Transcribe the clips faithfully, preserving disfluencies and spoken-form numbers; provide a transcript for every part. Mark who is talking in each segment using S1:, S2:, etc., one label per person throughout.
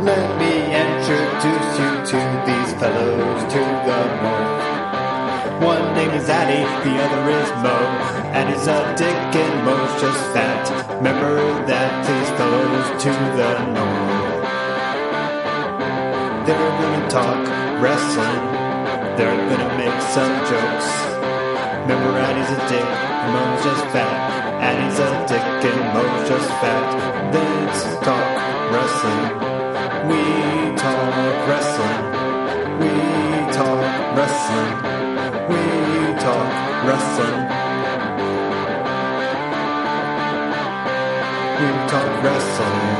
S1: Let me introduce you to these fellows to the north. One name is Addy, the other is Mo. Addy's a dick and Mo's just fat. Remember that, these fellows to the north. They're gonna talk wrestling. They're gonna make some jokes. Remember Addy's a dick, Mo's just fat. Addy's a dick and Mo's just fat. Let's talk wrestling. We talk wrestling. We talk wrestling. We talk wrestling. We talk wrestling.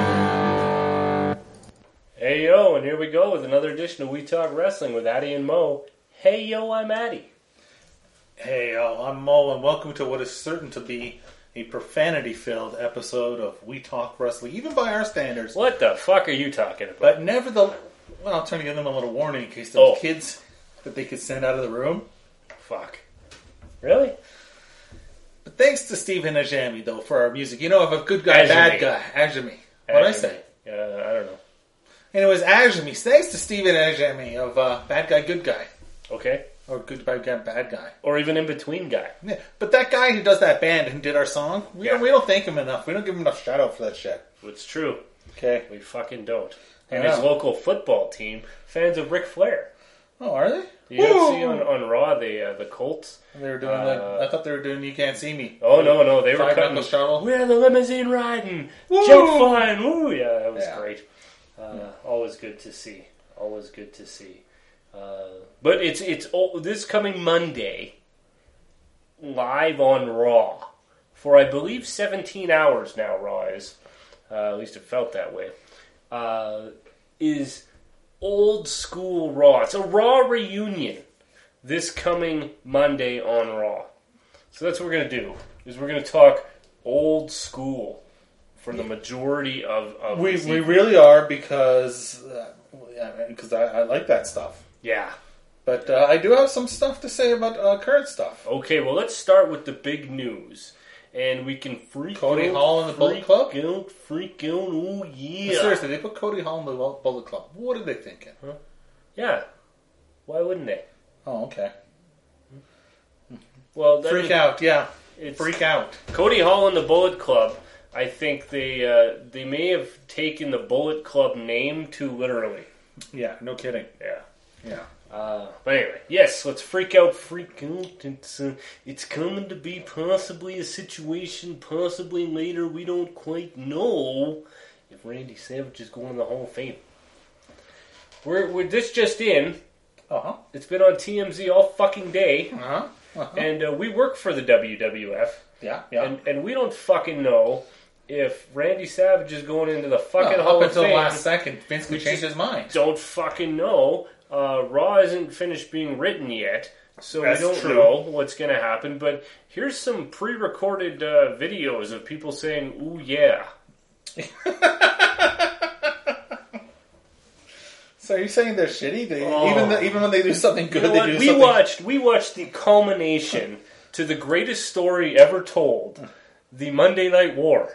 S2: Hey yo, and here we go with another edition of We Talk Wrestling with Addy and Mo. Hey yo, I'm Addy.
S3: Hey, uh, I'm Mo, and welcome to what is certain to be a profanity-filled episode of We Talk Wrestling, even by our standards.
S2: What the fuck are you talking about?
S3: But nevertheless, well, I'm trying to give them a little warning in case there's
S2: Oh.
S3: kids that they could send out of the room.
S2: Fuck. Really?
S3: But thanks to Stephen Ajami, though, for our music. You know, of a good guy,
S2: Ajami.
S3: bad guy. Ajami. What'd I say?
S2: Uh, I don't know.
S3: Anyways, Ajami. Thanks to Stephen Ajami of uh, Bad Guy, Good Guy.
S2: Okay.
S3: Or Good Guy, Bad Guy.
S2: Or even in between guy.
S3: Yeah. But that guy who does that band and did our song, we,
S2: Yeah.
S3: don't, we don't thank him enough. We don't give him enough shout out for that shit.
S2: It's true.
S3: Okay.
S2: We fucking don't.
S3: I
S2: And his
S3: know.
S2: local football team, fans of Ric Flair.
S3: Oh, are they?
S2: You didn't
S3: Woo!
S2: see on, on Raw the uh, the Colts?
S3: They were doing
S2: Uh,
S3: like I thought they were doing You Can't See Me.
S2: Oh no no they were
S3: Five
S2: cutting
S3: knuckle shuttle.
S2: We're the limousine riding,
S3: Woo!
S2: jet flying, woo! Yeah, that was
S3: Yeah.
S2: great. Uh, always good to see. Always good to see. Uh, but it's it's oh, this coming Monday, live on Raw for I believe seventeen hours now. Raw is uh, at least it felt that way. Uh, is old school Raw. It's a Raw reunion this coming Monday on Raw. So that's what we're going to do, is we're going to talk old school for the majority of, of
S3: We
S2: this
S3: we
S2: evening.
S3: really are because uh, yeah, because I, I like that stuff.
S2: Yeah.
S3: But uh, I do have some stuff to say about uh, current stuff.
S2: Okay, well, let's start with the big news. And we can freak
S3: Cody
S2: out,
S3: Hall in the Bullet
S2: freak
S3: Club?
S2: out, freak out, oh yeah.
S3: Seriously, they put Cody Hall in the Bullet Club. What are they thinking?
S2: Yeah. Why wouldn't they?
S3: Oh, okay.
S2: Well, that
S3: Freak
S2: mean-
S3: out, yeah.
S2: It's
S3: Freak out.
S2: Cody Hall and the Bullet Club. I think they uh, they may have taken the Bullet Club name too literally.
S3: Yeah, no kidding.
S2: Yeah.
S3: Yeah.
S2: Uh, but anyway, yes, let's freak out, freak out. It's, uh, it's coming to be possibly a situation, possibly later. We don't quite know if Randy Savage is going to the Hall of Fame. We're, we're this just in.
S3: Uh-huh.
S2: It's been on T M Z all fucking day.
S3: Uh-huh. Uh-huh.
S2: And uh, we work for the W W F.
S3: Yeah, yeah.
S2: And, and we don't fucking know if Randy Savage is going into the fucking
S3: Well,
S2: Hall
S3: up
S2: of
S3: until
S2: Fame.
S3: the last second, Vince could
S2: We
S3: change
S2: just
S3: his mind.
S2: Don't fucking know. Uh, Raw isn't finished being written yet, so
S3: That's
S2: we don't
S3: true.
S2: know what's going to happen. But here's some pre-recorded uh, videos of people saying, "Ooh yeah."
S3: So are you saying they're shitty? They,
S2: Oh.
S3: even the, even when they do something good,
S2: You know
S3: they
S2: what?
S3: do
S2: We
S3: something...
S2: watched we watched the culmination to the greatest story ever told, the Monday Night War.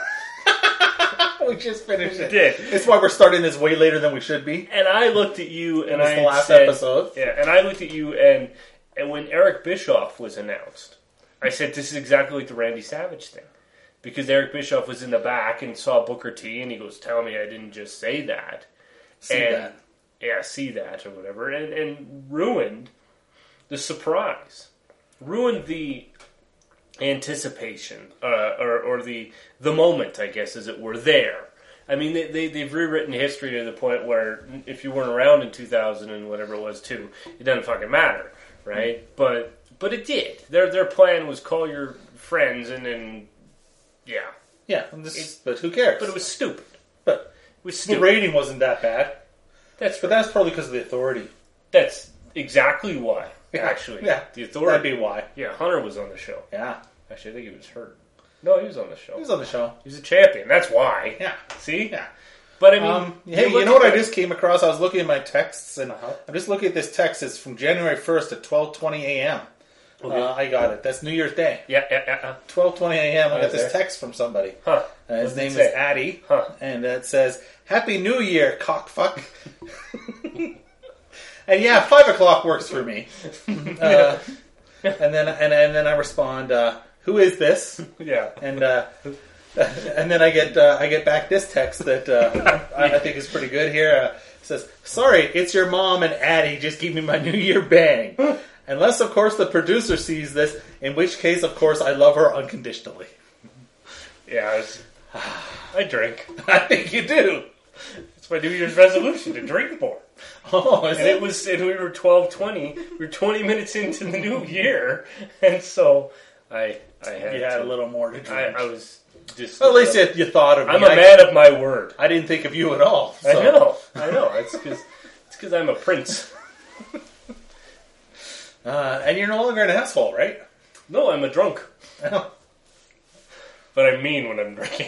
S3: We just finished it.
S2: did.
S3: It's why we're starting this way later than we should be.
S2: And I looked at you, and
S3: It's
S2: I
S3: the
S2: had
S3: last
S2: said,
S3: episode.
S2: Yeah, and I looked at you, and and when Eric Bischoff was announced, I said, "This is exactly like the Randy Savage thing," because Eric Bischoff was in the back and saw Booker T, and he goes, "Tell me I didn't just say that."
S3: See
S2: and,
S3: that.
S2: Yeah, see that or whatever, and and ruined the surprise, ruined the anticipation, uh, or or the the moment, I guess, as it were, there. I mean, they, they, they've rewritten history to the point where if you weren't around in two thousand and whatever it was, too, it doesn't fucking matter, right? Mm-hmm. But but it did. Their their plan was call your friends and then, yeah.
S3: Yeah, and this, but who cares?
S2: But it was stupid.
S3: But
S2: It was
S3: the
S2: stupid.
S3: rating wasn't that bad.
S2: That's
S3: But that's probably because of the authority.
S2: That's exactly why,
S3: Yeah.
S2: actually.
S3: Yeah.
S2: The authority.
S3: That'd be why.
S2: Yeah, Hunter was on the show.
S3: Yeah.
S2: Actually, I think he was hurt. No, he was on the show.
S3: He was on the show.
S2: He's a champion. That's why.
S3: Yeah.
S2: See?
S3: Yeah.
S2: But I mean,
S3: Um, hey, you
S2: look
S3: know what
S2: at
S3: I
S2: the-
S3: just came across? I was looking at my texts, and
S2: Uh-huh.
S3: I'm just looking at this text. It's from January first at twelve twenty a.m.
S2: Okay.
S3: Uh, I got it. That's New Year's Day.
S2: Yeah, yeah, yeah.
S3: twelve twenty a.m. I
S2: Oh,
S3: got this
S2: there.
S3: text from somebody.
S2: Huh.
S3: Uh, his
S2: What's it
S3: name
S2: say?
S3: is Addy.
S2: Huh.
S3: And it says, Happy New Year, cockfuck. And yeah, five o'clock works for me. Uh, and then and, and then I respond, uh, who is this?
S2: Yeah.
S3: And uh, and then I get uh, I get back this text that uh, I, I think is pretty good here. Uh, it says, sorry, it's your mom and Addie. Just give me my New Year bang. Unless, of course, the producer sees this, in which case, of course, I love her unconditionally.
S2: Yeah, I, was, I drink.
S3: I think you do.
S2: It's my New Year's resolution to drink more.
S3: Oh, is
S2: And
S3: it?
S2: it was, and we were twelve twenty. We were twenty minutes into the new year, and so I, I had,
S3: You had
S2: to,
S3: a little more to
S2: I,
S3: drink.
S2: I was just.
S3: Well, at least you, you thought of me.
S2: I'm a
S3: I-
S2: man of my word.
S3: I didn't think of you at all.
S2: I
S3: so-
S2: know, I know. It's because it's because I'm a prince.
S3: Uh, and you're no longer an asshole, right?
S2: No, I'm a drunk,
S3: Oh.
S2: but I'm mean when I'm drinking.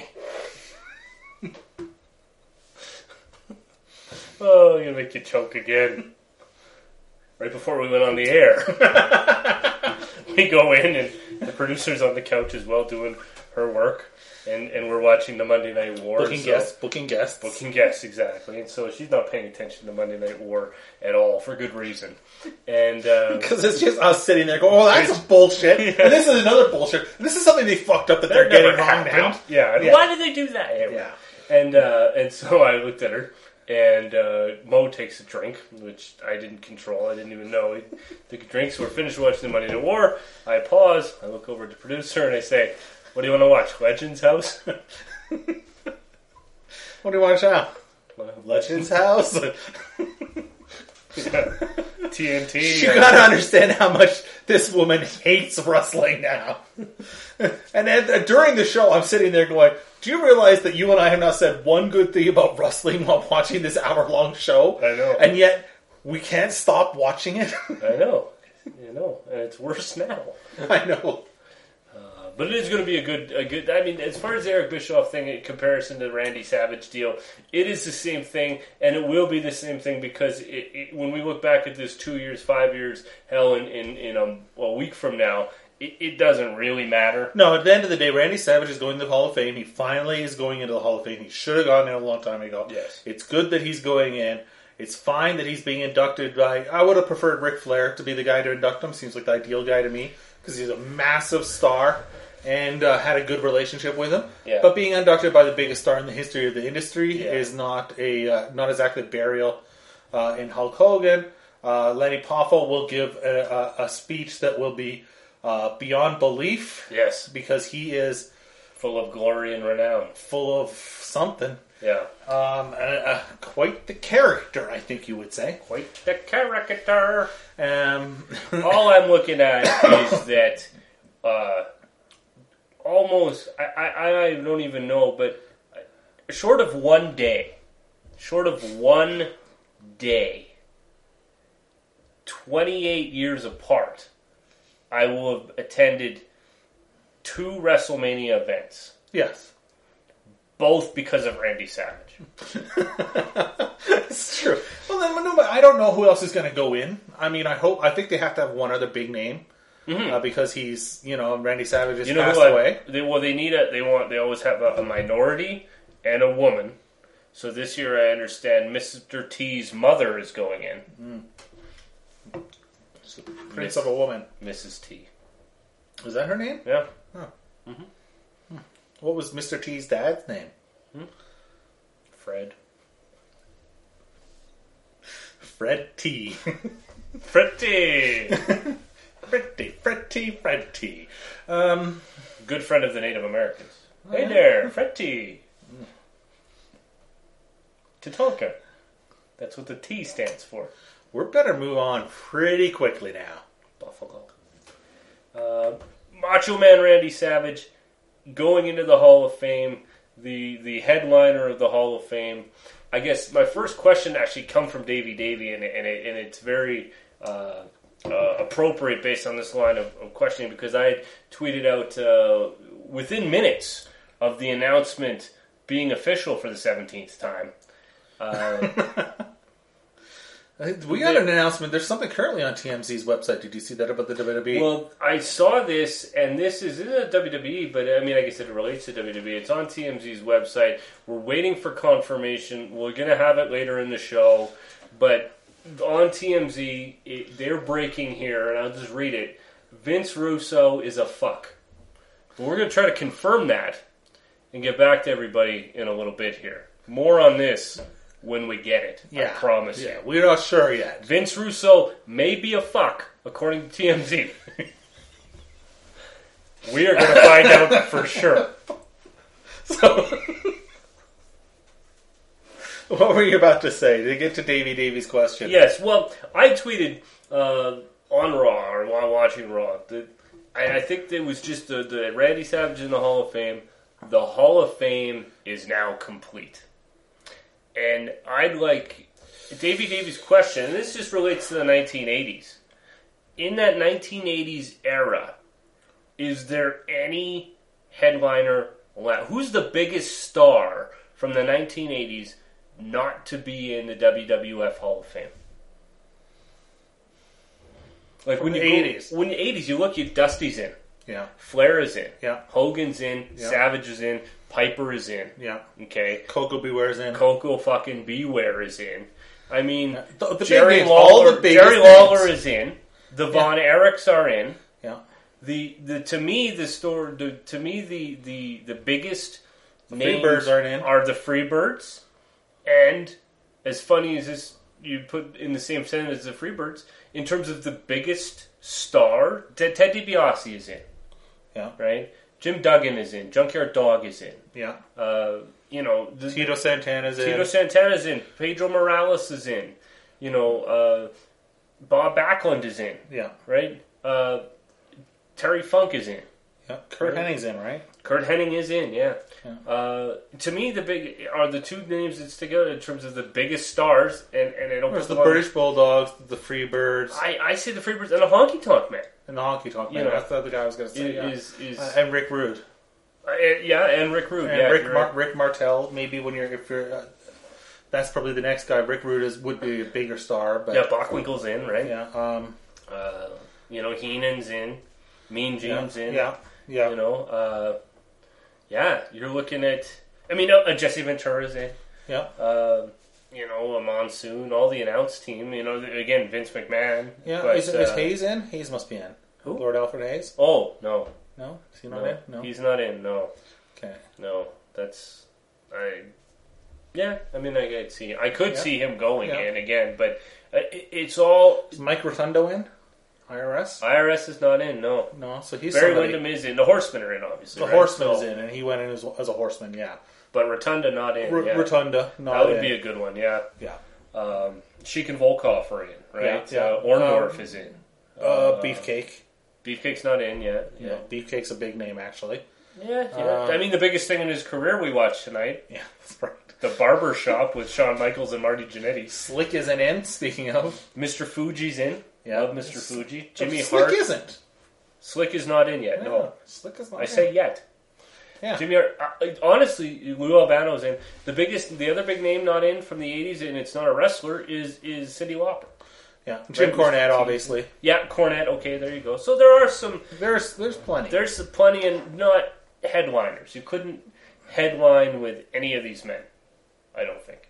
S2: Oh, I'm gonna make you choke again. Right before we went on the air, we go in and the producer's on the couch as well doing her work, and, and we're watching the Monday Night War.
S3: Booking
S2: so-
S3: guests. Booking guests.
S2: Booking guests, exactly. And so she's not paying attention to Monday Night War at all, for good reason. And uh,
S3: Because it's just us sitting there going, oh, that's bullshit.
S2: Yeah.
S3: And this is another bullshit. And this is something they fucked up that they're
S2: that
S3: getting
S2: never
S3: wrong
S2: happened.
S3: now.
S2: Yeah. and
S3: Yeah.
S2: Why did they do that? Anyway.
S3: Yeah.
S2: And uh, and so I looked at her, and uh, Mo takes a drink, which I didn't control. I didn't even know he took a drink. So we're finished watching the Monday Night War. I pause. I look over at the producer, and I say, "What do you want to watch? Legends House."
S3: What do you want to show? Legends House?
S2: T N T.
S3: You gotta understand how much this woman hates wrestling now. And then, uh, during the show, I'm sitting there going, do you realize that you and I have not said one good thing about wrestling while watching this hour-long show?
S2: I know.
S3: And yet, we can't stop watching it?
S2: I know. You know, and it's worse now.
S3: I know.
S2: Uh, but it is going to be a good, a good. I mean, as far as the Eric Bischoff thing in comparison to the Randy Savage deal, it is the same thing, and it will be the same thing because it, it, when we look back at this two years, five years, hell, in in, in a, a week from now, it, it doesn't really matter.
S3: No, at the end of the day, Randy Savage is going to the Hall of Fame. He finally is going into the Hall of Fame. He should have gone there a long time ago.
S2: Yes.
S3: It's good that he's going in. It's fine that he's being inducted by... I would have preferred Ric Flair to be the guy to induct him. Seems like the ideal guy to me because he's a massive star and uh, had a good relationship with him.
S2: Yeah.
S3: But being inducted by the biggest star in the history of the industry
S2: Yeah.
S3: is not a uh, not exactly burial uh, in Hulk Hogan. Uh, Lenny Poffo will give a, a, a speech that will be uh, beyond belief
S2: Yes,
S3: because he is
S2: full of glory and renown.
S3: full of something.
S2: Yeah,
S3: Um, uh, uh, quite the character, I think you would say.
S2: quite the character.
S3: Um,
S2: All I'm looking at is that uh, almost, I, I, I don't even know, but short of one day, short of one day, twenty-eight years apart, I will have attended two WrestleMania events,
S3: yes.
S2: both because of Randy Savage.
S3: It's true. Well, then, no, but I don't know who else is going to go in. I mean, I hope, I think they have to have one other big name uh, because he's, you know, Randy Savage has
S2: You know
S3: passed
S2: who I-
S3: away.
S2: They, well, they need a. They want. They always have a, a minority and a woman. So this year, I understand Mister T's mother is going in.
S3: Prince
S2: Miss-
S3: of a woman.
S2: Missus T.
S3: Is that her name?
S2: Yeah.
S3: What was Mister T's dad's name?
S2: Fred.
S3: Fred T.
S2: Fred-T.
S3: Fred T. Fred T. Fred T. Um,
S2: Good friend of the Native Americans. Hey
S3: yeah.
S2: there, Fred-T. Tatanka. That's what the T stands for.
S3: we're better move on pretty quickly now.
S2: Buffalo. Uh, Macho Man Randy Savage going into the Hall of Fame, the the headliner of the Hall of Fame. I guess my first question actually come from Davey Davey, and, and, it, and it's very uh, uh, appropriate based on this line of, of questioning because I had tweeted out uh, within minutes of the announcement being official for the seventeenth time. Uh,
S3: We got an announcement. There's something currently on T M Z's website. Did you see that about the W W E?
S2: Well, I saw this, and this is in a W W E, but I mean, I guess it relates to W W E. It's on T M Z's website. We're waiting for confirmation. We're going to have it later in the show, but on T M Z, it, they're breaking here, and I'll just read it. Vince Russo is a fuck. We're going to try to confirm that and get back to everybody in a little bit here. More on this when we get it.
S3: Yeah.
S2: I promise
S3: yeah,
S2: you.
S3: we're not sure yet.
S2: Vince Russo may be a fuck, according to T M Z. We are going to find out for sure.
S3: So, what were you about to say? To get to Davey Davies' question.
S2: Yes, well, I tweeted uh, on Raw, or while watching Raw, that I, I think it was just the, the Randy Savage in the Hall of Fame. The Hall of Fame is now complete. And I'd like Davey Davies' question, and this just relates to the nineteen eighties. In that nineteen eighties era, is there any headliner left? Who's the biggest star from the nineteen eighties not to be in the W W F Hall of Fame? Like when
S3: From
S2: you
S3: the
S2: go-
S3: eighties.
S2: when the eighties, you look, you Dusty's in,
S3: Yeah.
S2: Flair is in,
S3: Yeah.
S2: Hogan's in,
S3: Yeah.
S2: Savage is in, Piper is in.
S3: Yeah.
S2: Okay,
S3: Coco Beware's in.
S2: Coco fucking Beware is in. I mean,
S3: The, the
S2: Jerry
S3: big names,
S2: Lawler,
S3: all the biggest
S2: Jerry
S3: names.
S2: Lawler is in. The Von Erichs are in.
S3: Yeah.
S2: The the to me the store the, to me the the the biggest
S3: The
S2: names
S3: Freebirds aren't in.
S2: are the Freebirds, and as funny as this you put in the same sentence as the Freebirds in terms of the biggest star, Ted, Ted DiBiase is in.
S3: Yeah.
S2: Right. Jim Duggan is in. Junkyard Dog is in.
S3: Yeah.
S2: Uh, you know, the,
S3: Tito Santana's in.
S2: Tito Santana's in. Pedro Morales is in. You know, uh, Bob Backlund is in.
S3: Yeah.
S2: Right? Uh, Terry Funk is in.
S3: Yeah. Kurt
S2: Right.
S3: Henning's in, right?
S2: Kurt Hennig is in, yeah.
S3: Yeah.
S2: Uh, to me, the big are the two names that stick out in terms of the biggest stars, and, and I don't
S3: There's
S2: put
S3: the
S2: them on-
S3: British Bulldogs, the Freebirds,
S2: I, I say the Freebirds and the Honky Tonk Man.
S3: and the Honky Tonk
S2: You
S3: Man.
S2: know,
S3: That's the other guy I was going to say. yeah.
S2: Is, is,
S3: Uh, and Rick Rude.
S2: uh, yeah, and Rick Rude.
S3: And
S2: yeah,
S3: Rick,
S2: you're
S3: Mar-
S2: right.
S3: Rick Martel, maybe when you're, if you're, uh, that's probably the next guy. Rick Rude is, would be a bigger star, but
S2: yeah, Bockwinkel's in, right?
S3: yeah, um,
S2: Uh, you know, Heenan's in. Mean Gene's
S3: yeah,
S2: in.
S3: yeah, yeah,
S2: You know, uh, yeah, you're looking at. I mean, uh, Jesse Ventura's in.
S3: yeah.
S2: Uh, you know, a Monsoon, all the announced team. You know, again, Vince McMahon.
S3: Yeah,
S2: but,
S3: is, is
S2: uh,
S3: Hayes in? Hayes must be in.
S2: Who?
S3: Lord Alfred Hayes?
S2: Oh no,
S3: No, is he not
S2: no,
S3: in? No.
S2: he's not in. No,
S3: Okay.
S2: no, that's I. Yeah, I mean, I could see. I could
S3: Yeah.
S2: see him going
S3: Yeah.
S2: in again, but uh, it, it's all.
S3: Is Mike Rotundo in? I R S?
S2: I R S is not in. No,
S3: No, so he's
S2: Barry
S3: somebody.
S2: Wyndham is in. The Horsemen are in, obviously.
S3: The
S2: right?
S3: Horseman
S2: So-
S3: is in, and he went in as, as a horseman. Yeah.
S2: but Rotunda not in.
S3: R-
S2: yeah.
S3: Rotunda, not
S2: That would
S3: in.
S2: be a good one. Yeah.
S3: yeah.
S2: Um, Sheik and Volkov are in, right?
S3: Yeah, yeah.
S2: Uh, Orndorff
S3: Um,
S2: is in.
S3: Uh, Beefcake.
S2: Beefcake's not in yet.
S3: Yeah.
S2: Yeah.
S3: Beefcake's a big name, actually.
S2: Yeah, yeah.
S3: Uh,
S2: I mean, the biggest thing in his career we watched tonight,
S3: Yeah, that's right.
S2: the Barber Shop with Shawn Michaels and Marty Jannetty.
S3: Slick isn't in, speaking of.
S2: Mister Fuji's in.
S3: Yeah.
S2: Love Mister Fuji. Jimmy
S3: Slick
S2: Hart.
S3: isn't.
S2: Slick is not in yet. No,
S3: Slick is not
S2: I
S3: in.
S2: say yet.
S3: Yeah.
S2: Jimmy Hart. Uh, honestly, Lou Albano's in. The biggest, the other big name not in from the eighties, and it's not a wrestler, is is Cyndi Lauper.
S3: Yeah. Jim
S2: Right,
S3: Cornette,
S2: Mister T.
S3: obviously.
S2: Yeah, Cornette. Okay, there you go. So there are some.
S3: There's there's plenty.
S2: There's plenty, and not headliners. You couldn't headline with any of these men. I don't think.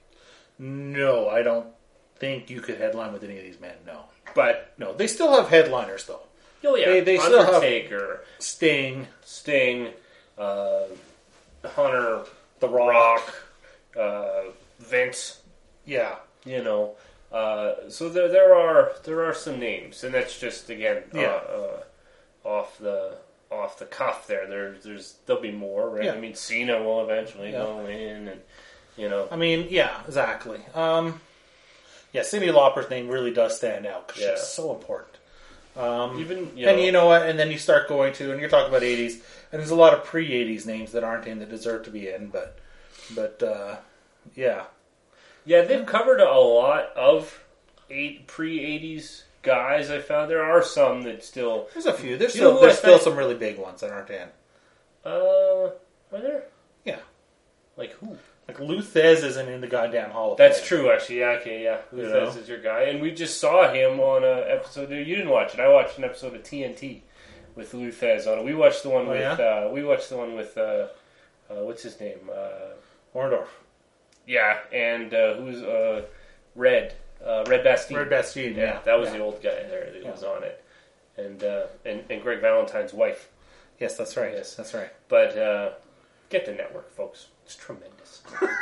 S3: No, I don't think you could headline with any of these men. No.
S2: But
S3: No, they still have headliners, though.
S2: oh yeah,
S3: They- they still have-
S2: Undertaker,
S3: Sting,
S2: Sting, uh, Hunter,
S3: The Rock.
S2: Rock, uh, Vince.
S3: Yeah.
S2: You know, uh, so there there are there are some names, and that's just again uh,
S3: Yeah.
S2: uh, off the off the cuff. There, there there's there'll be more, right?
S3: Yeah.
S2: I mean, Cena will eventually
S3: Yeah.
S2: go in, and you know,
S3: I mean, yeah, exactly. Um, yeah, Cyndi Lauper's name really does stand out because
S2: Yeah.
S3: she's so important. Um,
S2: even you know,
S3: and you know what? And then you start going to, and you're talking about eighties, and there's a lot of pre-eighties names that aren't in that deserve to be in, but, but uh, yeah.
S2: yeah, they've covered a lot of eight pre-eighties guys. I found there are some that still.
S3: There's a few. There's
S2: You know
S3: still
S2: who I
S3: there's still
S2: think-
S3: some really big ones that aren't in.
S2: Uh, are there?
S3: Yeah.
S2: Like who?
S3: Like Lou Thez isn't in the goddamn Hall of
S2: That's
S3: Fame.
S2: true, actually. Yeah, okay, yeah. Who
S3: You
S2: says
S3: know?
S2: is your guy? And we just saw him on an episode. You didn't watch it. I watched an episode of T N T with Lou Thez on it. We watched the one
S3: Oh,
S2: with.
S3: yeah?
S2: Uh, we watched the one with. Uh, uh, what's his name? Uh,
S3: Orndorff.
S2: yeah, and uh, who's uh, Red? Uh, Red Bastien.
S3: Red Bastien, yeah.
S2: Yeah, that was
S3: Yeah.
S2: the old guy there that
S3: Yeah.
S2: was on it, and uh, and and Greg Valentine's wife.
S3: Yes, that's right.
S2: Yes.
S3: That's right.
S2: But uh, get the network, folks. It's tremendous.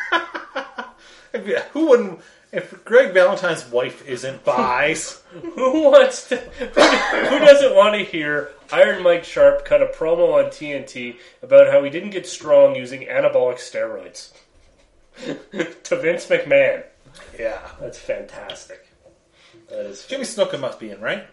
S3: If- Who wouldn't... If Greg Valentine's wife isn't buys...
S2: Who wants to? Who, who doesn't want to hear Iron Mike Sharp cut a promo on T N T about how he didn't get strong using anabolic steroids to Vince McMahon?
S3: yeah.
S2: That's fantastic. That is.
S3: Jimmy Snuka must be in, right?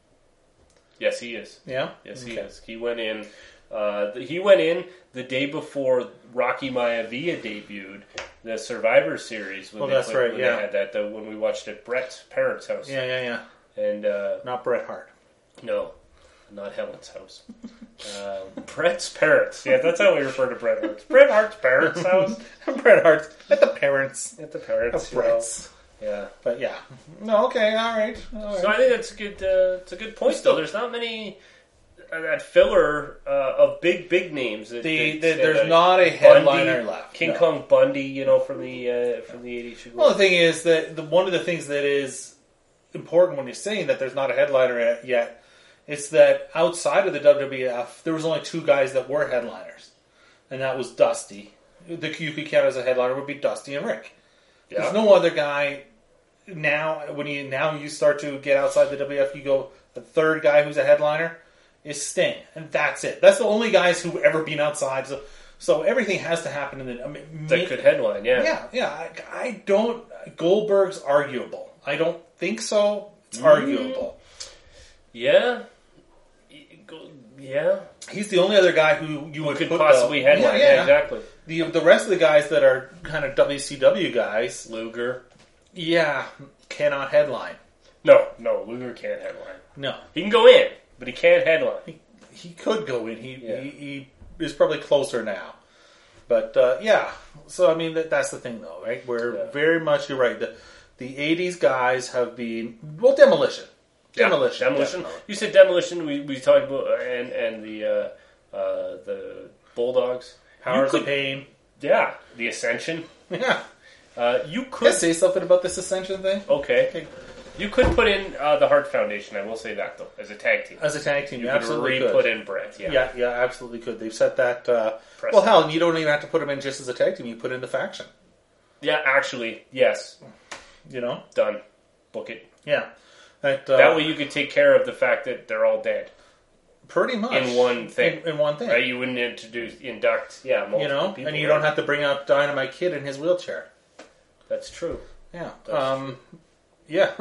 S2: Yes, he is.
S3: Yeah?
S2: Yes, he
S3: Okay.
S2: is. He went in. Uh, he went in the day before Rocky Maivia debuted the Survivor Series. When
S3: Oh,
S2: they,
S3: that's
S2: when,
S3: right,
S2: when
S3: yeah.
S2: They had that the, when we watched at Brett's parents' house.
S3: Yeah, yeah, yeah.
S2: And uh,
S3: Not Bret Hart.
S2: no, not Helen's house. um, Brett's parents. Yeah, that's how we refer to Bret Hart's. Bret Hart's parents' house.
S3: Bret Hart. At the parents.
S2: At the parents.
S3: Of
S2: you know.
S3: Bret's.
S2: Yeah.
S3: But yeah. No, okay, all right. All right.
S2: So I think that's a good. Uh, it's a good point, though. There's not many uh, that filler uh, of big, big names. That,
S3: The,
S2: that-
S3: the, there's
S2: uh,
S3: not a
S2: Bundy,
S3: headliner left.
S2: King
S3: no.
S2: Kong Bundy, you know, from the uh, from the eighties.
S3: Well, the thing is that the, one of the things that is important when you're saying that there's not a headliner yet, it's that outside of the W W F, there was only two guys that were headliners, and that was Dusty. The you could count as a headliner would be Dusty and Rick.
S2: Yeah.
S3: There's no other guy now. When you now you start to get outside the W W F, you go the third guy who's a headliner is Sting, and that's it. That's the only guys who've ever been outside. So, so everything has to happen in the. I mean,
S2: that could headline. Yeah.
S3: yeah, yeah. I, I don't. Goldberg's arguable. I don't think so. It's
S2: Mm.
S3: arguable.
S2: Yeah. Y- go- Yeah.
S3: He's the only other guy who you would
S2: Could
S3: put
S2: possibly
S3: the,
S2: headline.
S3: Yeah,
S2: Yeah,
S3: yeah.
S2: exactly.
S3: The the rest of the guys that are kind of W C W guys,
S2: Luger.
S3: yeah, cannot headline.
S2: No, no, Luger can't headline.
S3: No,
S2: He can go in, but he can't headline.
S3: he, he could go in. He,
S2: Yeah.
S3: he he is probably closer now. But uh, yeah, so I mean that, that's the thing though, right? We're
S2: Yeah.
S3: very much you're right. The the eighties guys have been well demolition,
S2: Yeah,
S3: demolition,
S2: demolition.
S3: definitely.
S2: You said demolition. We, we talked about and and the uh, uh, the Bulldogs.
S3: Powers
S2: You
S3: of
S2: could-
S3: Pain.
S2: Yeah, the Ascension.
S3: Yeah.
S2: Uh, you
S3: Can I
S2: could
S3: say something about this Ascension thing?
S2: okay.
S3: Okay.
S2: You could put in uh, the Hart Foundation. I will say that though, as a tag team.
S3: As a tag team,
S2: You
S3: you
S2: could
S3: absolutely
S2: re-put
S3: could.
S2: in Brett. Yeah.
S3: Yeah, yeah, absolutely could. They've set that. Uh,
S2: Precedent.
S3: well, hell, and you don't even have to put them in just as a tag team. You put in the faction.
S2: Yeah, actually, yes.
S3: You know?
S2: Done. Book it.
S3: Yeah. That, uh,
S2: That way you could take care of the fact that they're all dead.
S3: pretty much
S2: in one thing.
S3: In, in one thing.
S2: Right? You wouldn't introduce, induct, yeah, multiple
S3: You know?
S2: people.
S3: And you
S2: right?
S3: don't have to bring out Dynamite Kid in his wheelchair.
S2: That's true.
S3: Yeah.
S2: That's
S3: um, yeah.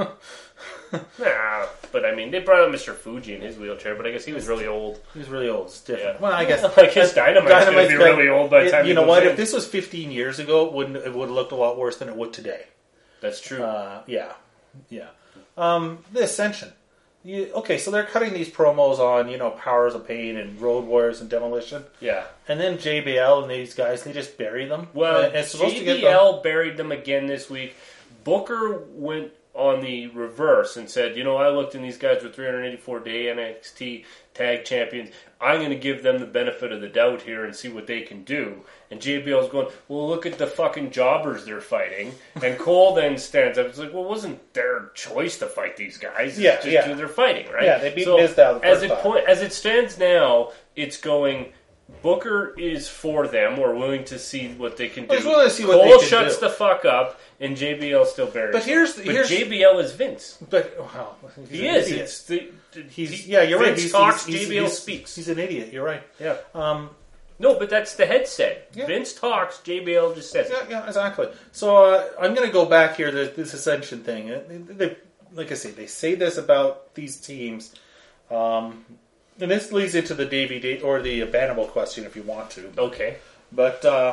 S2: Nah, but I mean, they brought out Mister Fuji in his wheelchair, but I guess he was really old.
S3: He's really old. It's different.
S2: Yeah.
S3: Well, I guess.
S2: I guess Dynamite's,
S3: Dynamite's
S2: going to be
S3: got-
S2: really old by the
S3: it-
S2: time
S3: You
S2: he
S3: know
S2: goes
S3: what?
S2: in.
S3: If this was fifteen years ago, it wouldn't it would have looked a lot worse than it would today.
S2: That's true.
S3: Uh, yeah, yeah. Um, the Ascension. You, okay, so they're cutting these promos on, you know, Powers of Pain and Road Warriors and Demolition,
S2: yeah.
S3: and then J B L and these guys, they just bury them.
S2: Well,
S3: And it's supposed to get
S2: J B L buried them again this week. Booker went on the reverse and said, you know, I looked and these guys were three hundred eighty-four day N X T tag champions. I'm going to give them the benefit of the doubt here and see what they can do. And J B L's going, well, look at the fucking jobbers they're fighting. And Cole then stands up. It's like, well, it wasn't their choice to fight these guys. It's
S3: Yeah,
S2: just
S3: yeah.
S2: who they're fighting, right?
S3: Yeah, they beat
S2: so
S3: Miz down the
S2: as
S3: first
S2: it
S3: time.
S2: point, as it stands now, it's going. Booker is for them. We're willing to see what they can do.
S3: Well, he's willing to see what
S2: Cole
S3: they can
S2: shuts
S3: do.
S2: the fuck up, and J B L still buries.
S3: But here's-
S2: but
S3: here's-
S2: J B L is Vince.
S3: But wow, he's
S2: He
S3: an
S2: is.
S3: idiot.
S2: It's the,
S3: He's
S2: he-
S3: yeah, you're right.
S2: Vince
S3: He's,
S2: talks.
S3: he's,
S2: J B L
S3: he's,
S2: speaks.
S3: He's an idiot. You're right.
S2: yeah.
S3: Um,
S2: No, but that's the headset.
S3: Yeah.
S2: Vince talks. J B L just says it.
S3: Yeah, yeah, exactly. So uh, I'm going to go back here to this Ascension thing. Uh, They, they, like I say, they say this about these teams, um, and this leads into the D V D or the Bannable question if you want to.
S2: Okay.
S3: But uh,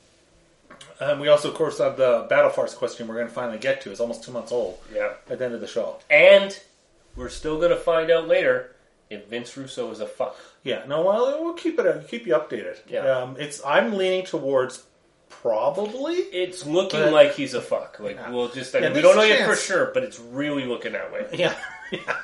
S3: and we also, of course, have the Battle Farce question we're going to finally get to. It's almost two months old
S2: Yeah.
S3: at the end of the show.
S2: And we're still going to find out later if Vince Russo is a fuck.
S3: Yeah, no, well, we'll keep it. Keep you updated.
S2: Yeah.
S3: Um, it's. I'm leaning towards probably.
S2: It's looking
S3: But-
S2: like he's a fuck. Like
S3: Yeah.
S2: we'll just. I
S3: Yeah,
S2: mean, we
S3: there's
S2: don't
S3: a
S2: know yet for
S3: chance.
S2: sure, but it's really looking that way.
S3: Yeah. yeah.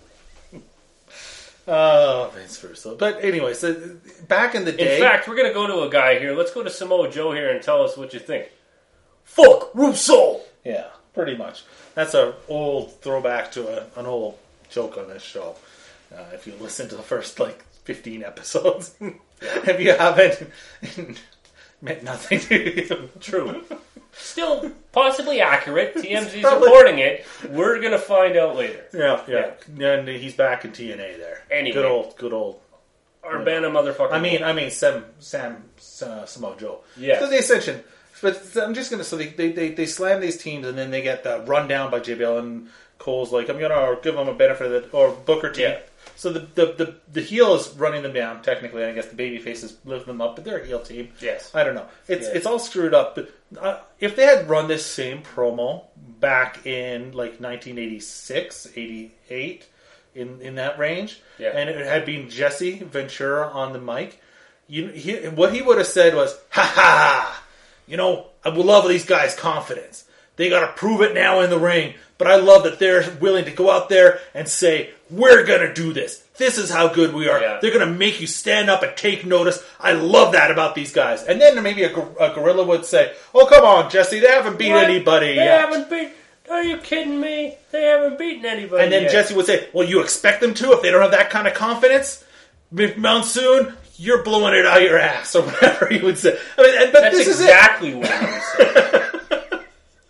S3: Oh, Vince Russo. But anyway, so back in the day,
S2: In fact, we're gonna go to a guy here. Let's go to Samoa Joe here and tell us what you think. Fuck Russo.
S3: yeah, pretty much. That's a old throwback to a, an old joke on this show. Uh, if you listen to the first like fifteen episodes, if you haven't, it meant nothing to you.
S2: True. Still possibly accurate. T M Z's
S3: Probably.
S2: reporting it. We're gonna find out later.
S3: Yeah, yeah, and he's back in T N A there.
S2: Anyway.
S3: good old, good old.
S2: Urbana motherfucker.
S3: I mean, I mean, Sam, Sam, uh, Samoa Joe.
S2: Yeah.
S3: So the Ascension. But I'm just gonna. So they, they they they slam these teams, and then they get uh, run down by J B L, and Cole's like, I'm gonna give them a benefit of the or Booker T.
S2: Yeah.
S3: So the, the the the heel is running them down technically, and I guess the baby faces lift them up, but they're a heel team.
S2: Yes.
S3: I don't know. It's
S2: Yeah.
S3: it's all screwed up. But uh, if they had run this same promo back in like nineteen eighty-six, eighty-eight, in in that range,
S2: Yeah.
S3: and it had been Jesse Ventura on the mic, you he, what he would have said was, "Ha ha! You know, I would love these guys' confidence. They got to prove it now in the ring." But I love that they're willing to go out there and say, we're going to do this. This is how good we are.
S2: Yeah.
S3: They're going to make you stand up and take notice. I love that about these guys. And then maybe a, gor- a gorilla would say, oh, come on, Jesse. They haven't beat
S2: What?
S3: anybody
S2: They
S3: yet.
S2: haven't beat. Are you kidding me? They haven't beaten anybody.
S3: And then
S2: yet.
S3: Jesse would say, well, you expect them to if they don't have that kind of confidence? Monsoon, you're blowing it out of your ass, or whatever he would say. I mean, and- but
S2: That's
S3: this
S2: exactly what he was saying.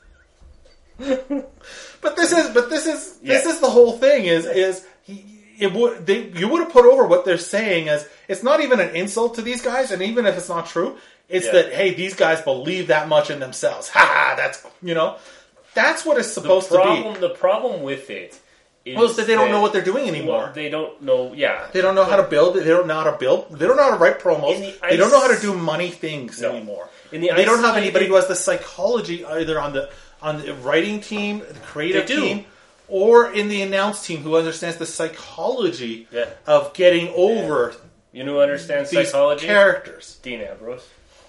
S3: is it. But this is, but this is, this
S2: Yeah.
S3: is the whole thing. Is is he, it would they you would have put over what they're saying as it's not even an insult to these guys, and even if it's not true, it's
S2: Yeah.
S3: that hey, these guys believe that much in themselves. Ha ha! That's you know, that's what it's
S2: The
S3: supposed to
S2: problem,
S3: be.
S2: the problem with it is
S3: Well, it's that they don't
S2: that-
S3: know what they're doing anymore.
S2: Well, they don't know. Yeah,
S3: They don't know how to build it. They don't know how to build. They don't know how to write promos.
S2: In the
S3: They don't know how to
S2: ice-
S3: do money things
S2: No.
S3: anymore.
S2: In the
S3: they don't have
S2: isolated-
S3: anybody who has the psychology either on the on the writing team, the creative
S2: They do.
S3: team, or in the announce team who understands the psychology
S2: Yeah.
S3: of getting over
S2: You know who understands
S3: these
S2: psychology?
S3: characters.
S2: Dean Ambrose.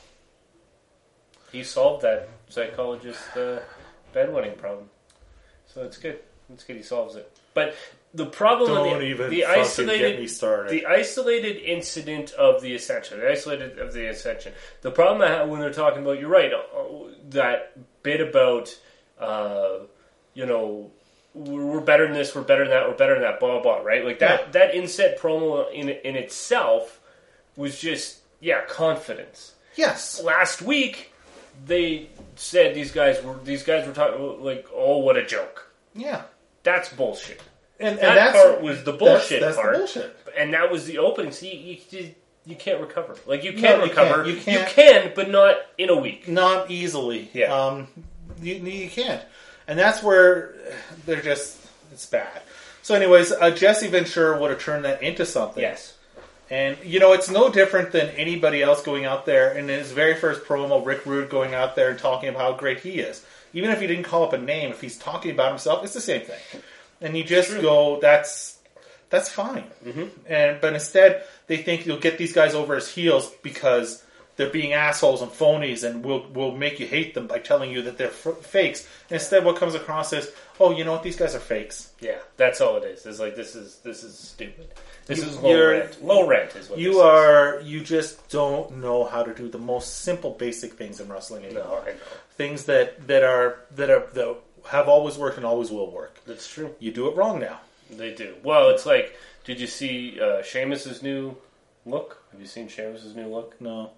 S2: He solved that psychologist uh, bedwetting problem. So it's good. It's good he solves it. But the problem
S3: Don't
S2: with the,
S3: even
S2: the
S3: fucking
S2: isolated
S3: get me started.
S2: the isolated incident of the Ascension, the isolated of the Ascension. The problem I have when they're talking about, you're right, uh, that bit about, uh, you know, we're we're better than this, we're better than that, we're better than that, blah, blah, blah, right? Like that,
S3: Yeah.
S2: that inset promo in in itself was just, yeah, confidence.
S3: Yes.
S2: Last week, they said these guys were these guys were talking like, oh, what a joke.
S3: Yeah.
S2: That's bullshit.
S3: And, and
S2: That
S3: that's
S2: part was the bullshit
S3: that's, that's
S2: part,
S3: the bullshit.
S2: and that was the opening. So you, you, you, you can't recover. Like you
S3: No,
S2: can
S3: you
S2: recover,
S3: can't. You
S2: you
S3: can't.
S2: can, but not in a week.
S3: Not easily.
S2: Yeah.
S3: Um, you, you can't. And that's where they're just, it's bad. So anyways, uh, Jesse Ventura would have turned that into something.
S2: Yes,
S3: And, you know, it's no different than anybody else going out there. In his very first promo, Rick Rude going out there and talking about how great he is. Even if he didn't call up a name, if he's talking about himself, it's the same thing. And you just
S2: True.
S3: go, that's that's fine. Mm-hmm. And But instead, they think you'll get these guys over as heels because they're being assholes and phonies, and we'll, we'll make you hate them by telling you that they're f- fakes. And instead, what comes across is, oh, you know what, these guys are fakes.
S2: yeah, that's all it is. It's like this is this is stupid. This
S3: You-
S2: is low
S3: you're-
S2: rent. Low rent is what
S3: You
S2: this is.
S3: are, you just don't know how to do the most simple, basic things in wrestling anymore.
S2: No, I know
S3: Things that, that are that are that have always worked and always will work.
S2: that's true.
S3: You do it wrong now.
S2: They do. Well, it's like, did you see uh, Sheamus's new look? Have you seen Sheamus's new look?
S3: No.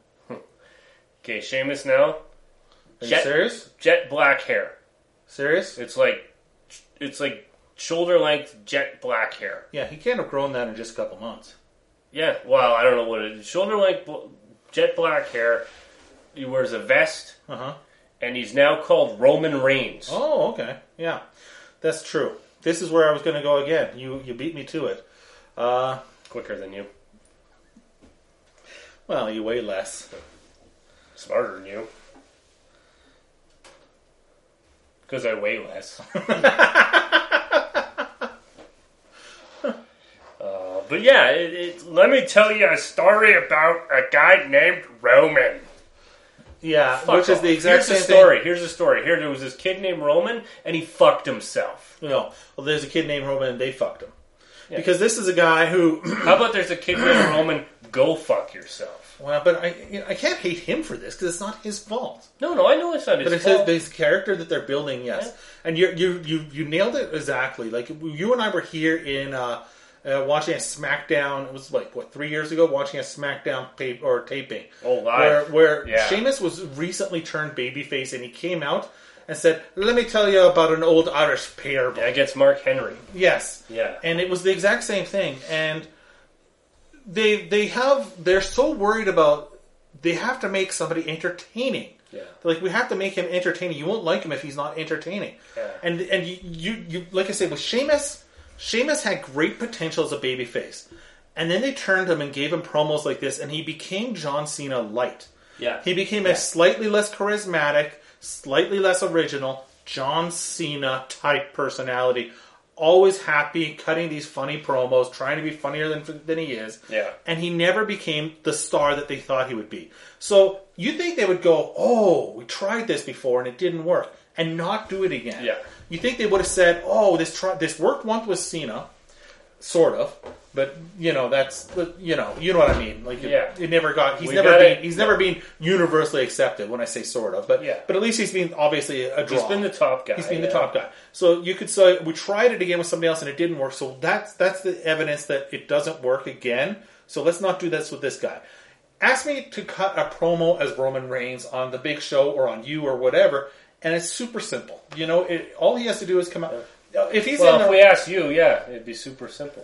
S2: Okay, Sheamus now,
S3: Are you
S2: Jet-
S3: serious?
S2: jet black hair.
S3: Serious?
S2: It's like it's like shoulder length jet black hair.
S3: Yeah, he can't have grown that in just a couple months.
S2: Yeah, well, I don't know what it is. Shoulder length bl- jet black hair. He wears a vest,
S3: Uh huh.
S2: and he's now called Roman Reigns.
S3: Oh, okay. Yeah, that's true. This is where I was going to go again. You you beat me to it. Uh,
S2: Quicker than you,
S3: well, you weigh less.
S2: smarter than you, because I weigh less. uh, but yeah, it, it, let me tell you a story about a guy named Roman.
S3: Yeah,
S2: Fuck
S3: which is
S2: off.
S3: the exact
S2: Here's
S3: same
S2: the story. Here's the story. Here there was this kid named Roman, and he fucked himself.
S3: thing. No, well, there's a kid named Roman, and they fucked him.
S2: Yeah.
S3: Because this is a guy who...
S2: How about there's a kid named Roman, go fuck yourself?
S3: Well, but I you know, I can't hate him for this, because it's not his fault.
S2: No, no, I know it's not his
S3: But it's
S2: fault.
S3: his, his character that they're building, yes.
S2: Yeah.
S3: And you you you you nailed it exactly. Like, you and I were here in... Uh, Uh, watching a SmackDown, it was like, what, three years ago? Watching a SmackDown tape, or taping.
S2: Oh, live.
S3: Where, where
S2: Yeah.
S3: Sheamus was recently turned babyface, and he came out and said, let me tell you about an old Irish parable.
S2: Yeah, against Mark Henry.
S3: Yes.
S2: Yeah.
S3: And it was the exact same thing. And they they have, they're so worried about, they have to make somebody entertaining.
S2: Yeah.
S3: Like, we have to make him entertaining. You won't like him if he's not entertaining.
S2: Yeah.
S3: And and you, you, you, like I said, with Sheamus... Sheamus had great potential as a babyface. And then they turned him and gave him promos like this, and he became John Cena light.
S2: Yeah.
S3: He became
S2: Yeah.
S3: a slightly less charismatic, slightly less original, John Cena type personality. Always happy, cutting these funny promos, trying to be funnier than, than he is.
S2: Yeah.
S3: And he never became the star that they thought he would be. So you think they would go, oh, we tried this before and it didn't work, and not do it again.
S2: Yeah.
S3: You think they would have said, oh, this try- this worked once with Cena, sort of, but you know that's you know you know what I mean. Like it,
S2: Yeah.
S3: it never got he's
S2: We
S3: never
S2: got
S3: been
S2: it.
S3: he's never been universally accepted when I say sort of, but
S2: Yeah.
S3: but at least he's been obviously a draw.
S2: He's been the top guy.
S3: He's been
S2: yeah.
S3: the top guy. So you could say we tried it again with somebody else and it didn't work. So that's that's the evidence that it doesn't work again. So let's not do this with this guy. Ask me to cut a promo as Roman Reigns on the Big Show or on you or whatever. And it's super simple. You know, it, all he has to do is come out. If he's
S2: Well,
S3: in
S2: if
S3: the,
S2: we ask you, yeah, it'd be super simple.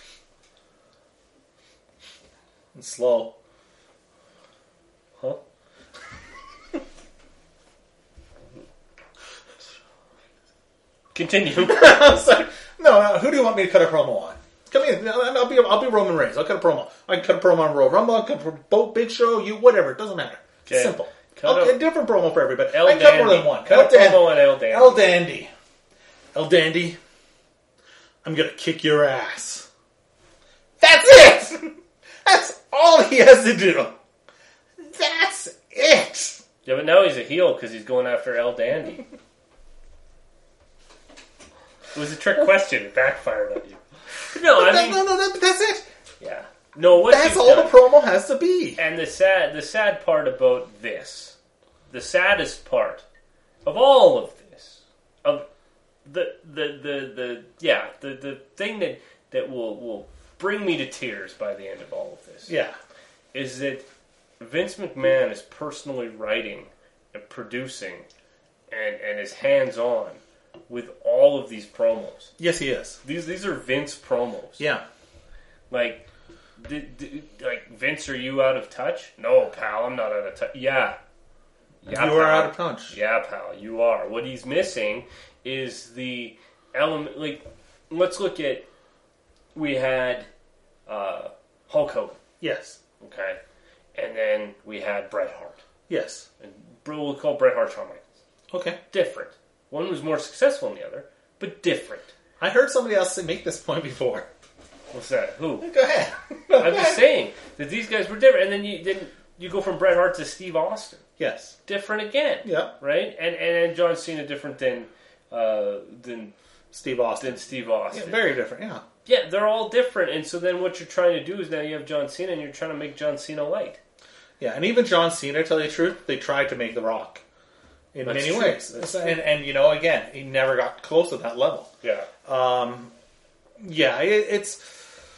S3: It's slow.
S2: Huh? Continue.
S3: I'm sorry. No, no, who do you want me to cut a promo on? Come in. I'll be I'll be Roman Reigns. I'll cut a promo. I can cut a promo on Royal Rumble. I can cut a Bo- Big Show. You whatever. It doesn't matter. It's
S2: Okay.
S3: simple.
S2: Cut
S3: Okay,
S2: a-
S3: a different promo for everybody.
S2: El
S3: I can cut more
S2: Dandy.
S3: than one.
S2: Cut
S3: El
S2: a
S3: Dan-
S2: promo on El Dandy.
S3: El Dandy. El Dandy. I'm gonna kick your ass. That's it. That's all he has to do. That's it.
S2: Yeah, but now he's a heel because he's going after El Dandy. It was a trick question. It backfired on you. No, I
S3: no,
S2: mean,
S3: no, no, that, that's it.
S2: yeah. No, what
S3: That's
S2: you've
S3: all
S2: done-
S3: the promo has to be.
S2: And the sad, the sad part about this, the saddest part of all of this, of the the the, the yeah, the, the thing that, that will will bring me to tears by the end of all of this,
S3: Yeah.
S2: is that Vince McMahon is personally writing and producing and and is hands on with all of these promos.
S3: Yes, he is.
S2: These these are Vince promos.
S3: Yeah.
S2: Like. Did, did, like, Vince, are you out of touch? No, pal, I'm not out of touch. Yeah. yeah
S3: You
S2: pal.
S3: are out of touch.
S2: Yeah, pal, you are. What he's missing is the element, like, let's look at, we had uh, Hulk Hogan,
S3: Yes.
S2: okay? And then we had Bret Hart.
S3: Yes.
S2: And we'll call Bret Hart Shawn Michaels.
S3: Okay.
S2: Different. One was more successful than the other, but different.
S3: I heard somebody else make this point before.
S2: What's that? Who?
S3: Go ahead.
S2: I'm just saying that these guys were different, and then you then you go from Bret Hart to Steve Austin,
S3: Yes.
S2: different again,
S3: Yeah.
S2: right? And and John Cena different than uh, than
S3: Steve Austin.
S2: than Steve Austin.
S3: Yeah, very different, yeah.
S2: Yeah, they're all different, and so then what you're trying to do is now you have John Cena, and you're trying to make John Cena light.
S3: Yeah, and even John Cena, to tell you the truth, they tried to make The Rock in
S2: That's
S3: many
S2: true.
S3: ways.
S2: That's
S3: And, and, you know, again, he never got close to that level.
S2: Yeah,
S3: Um, yeah, it, it's...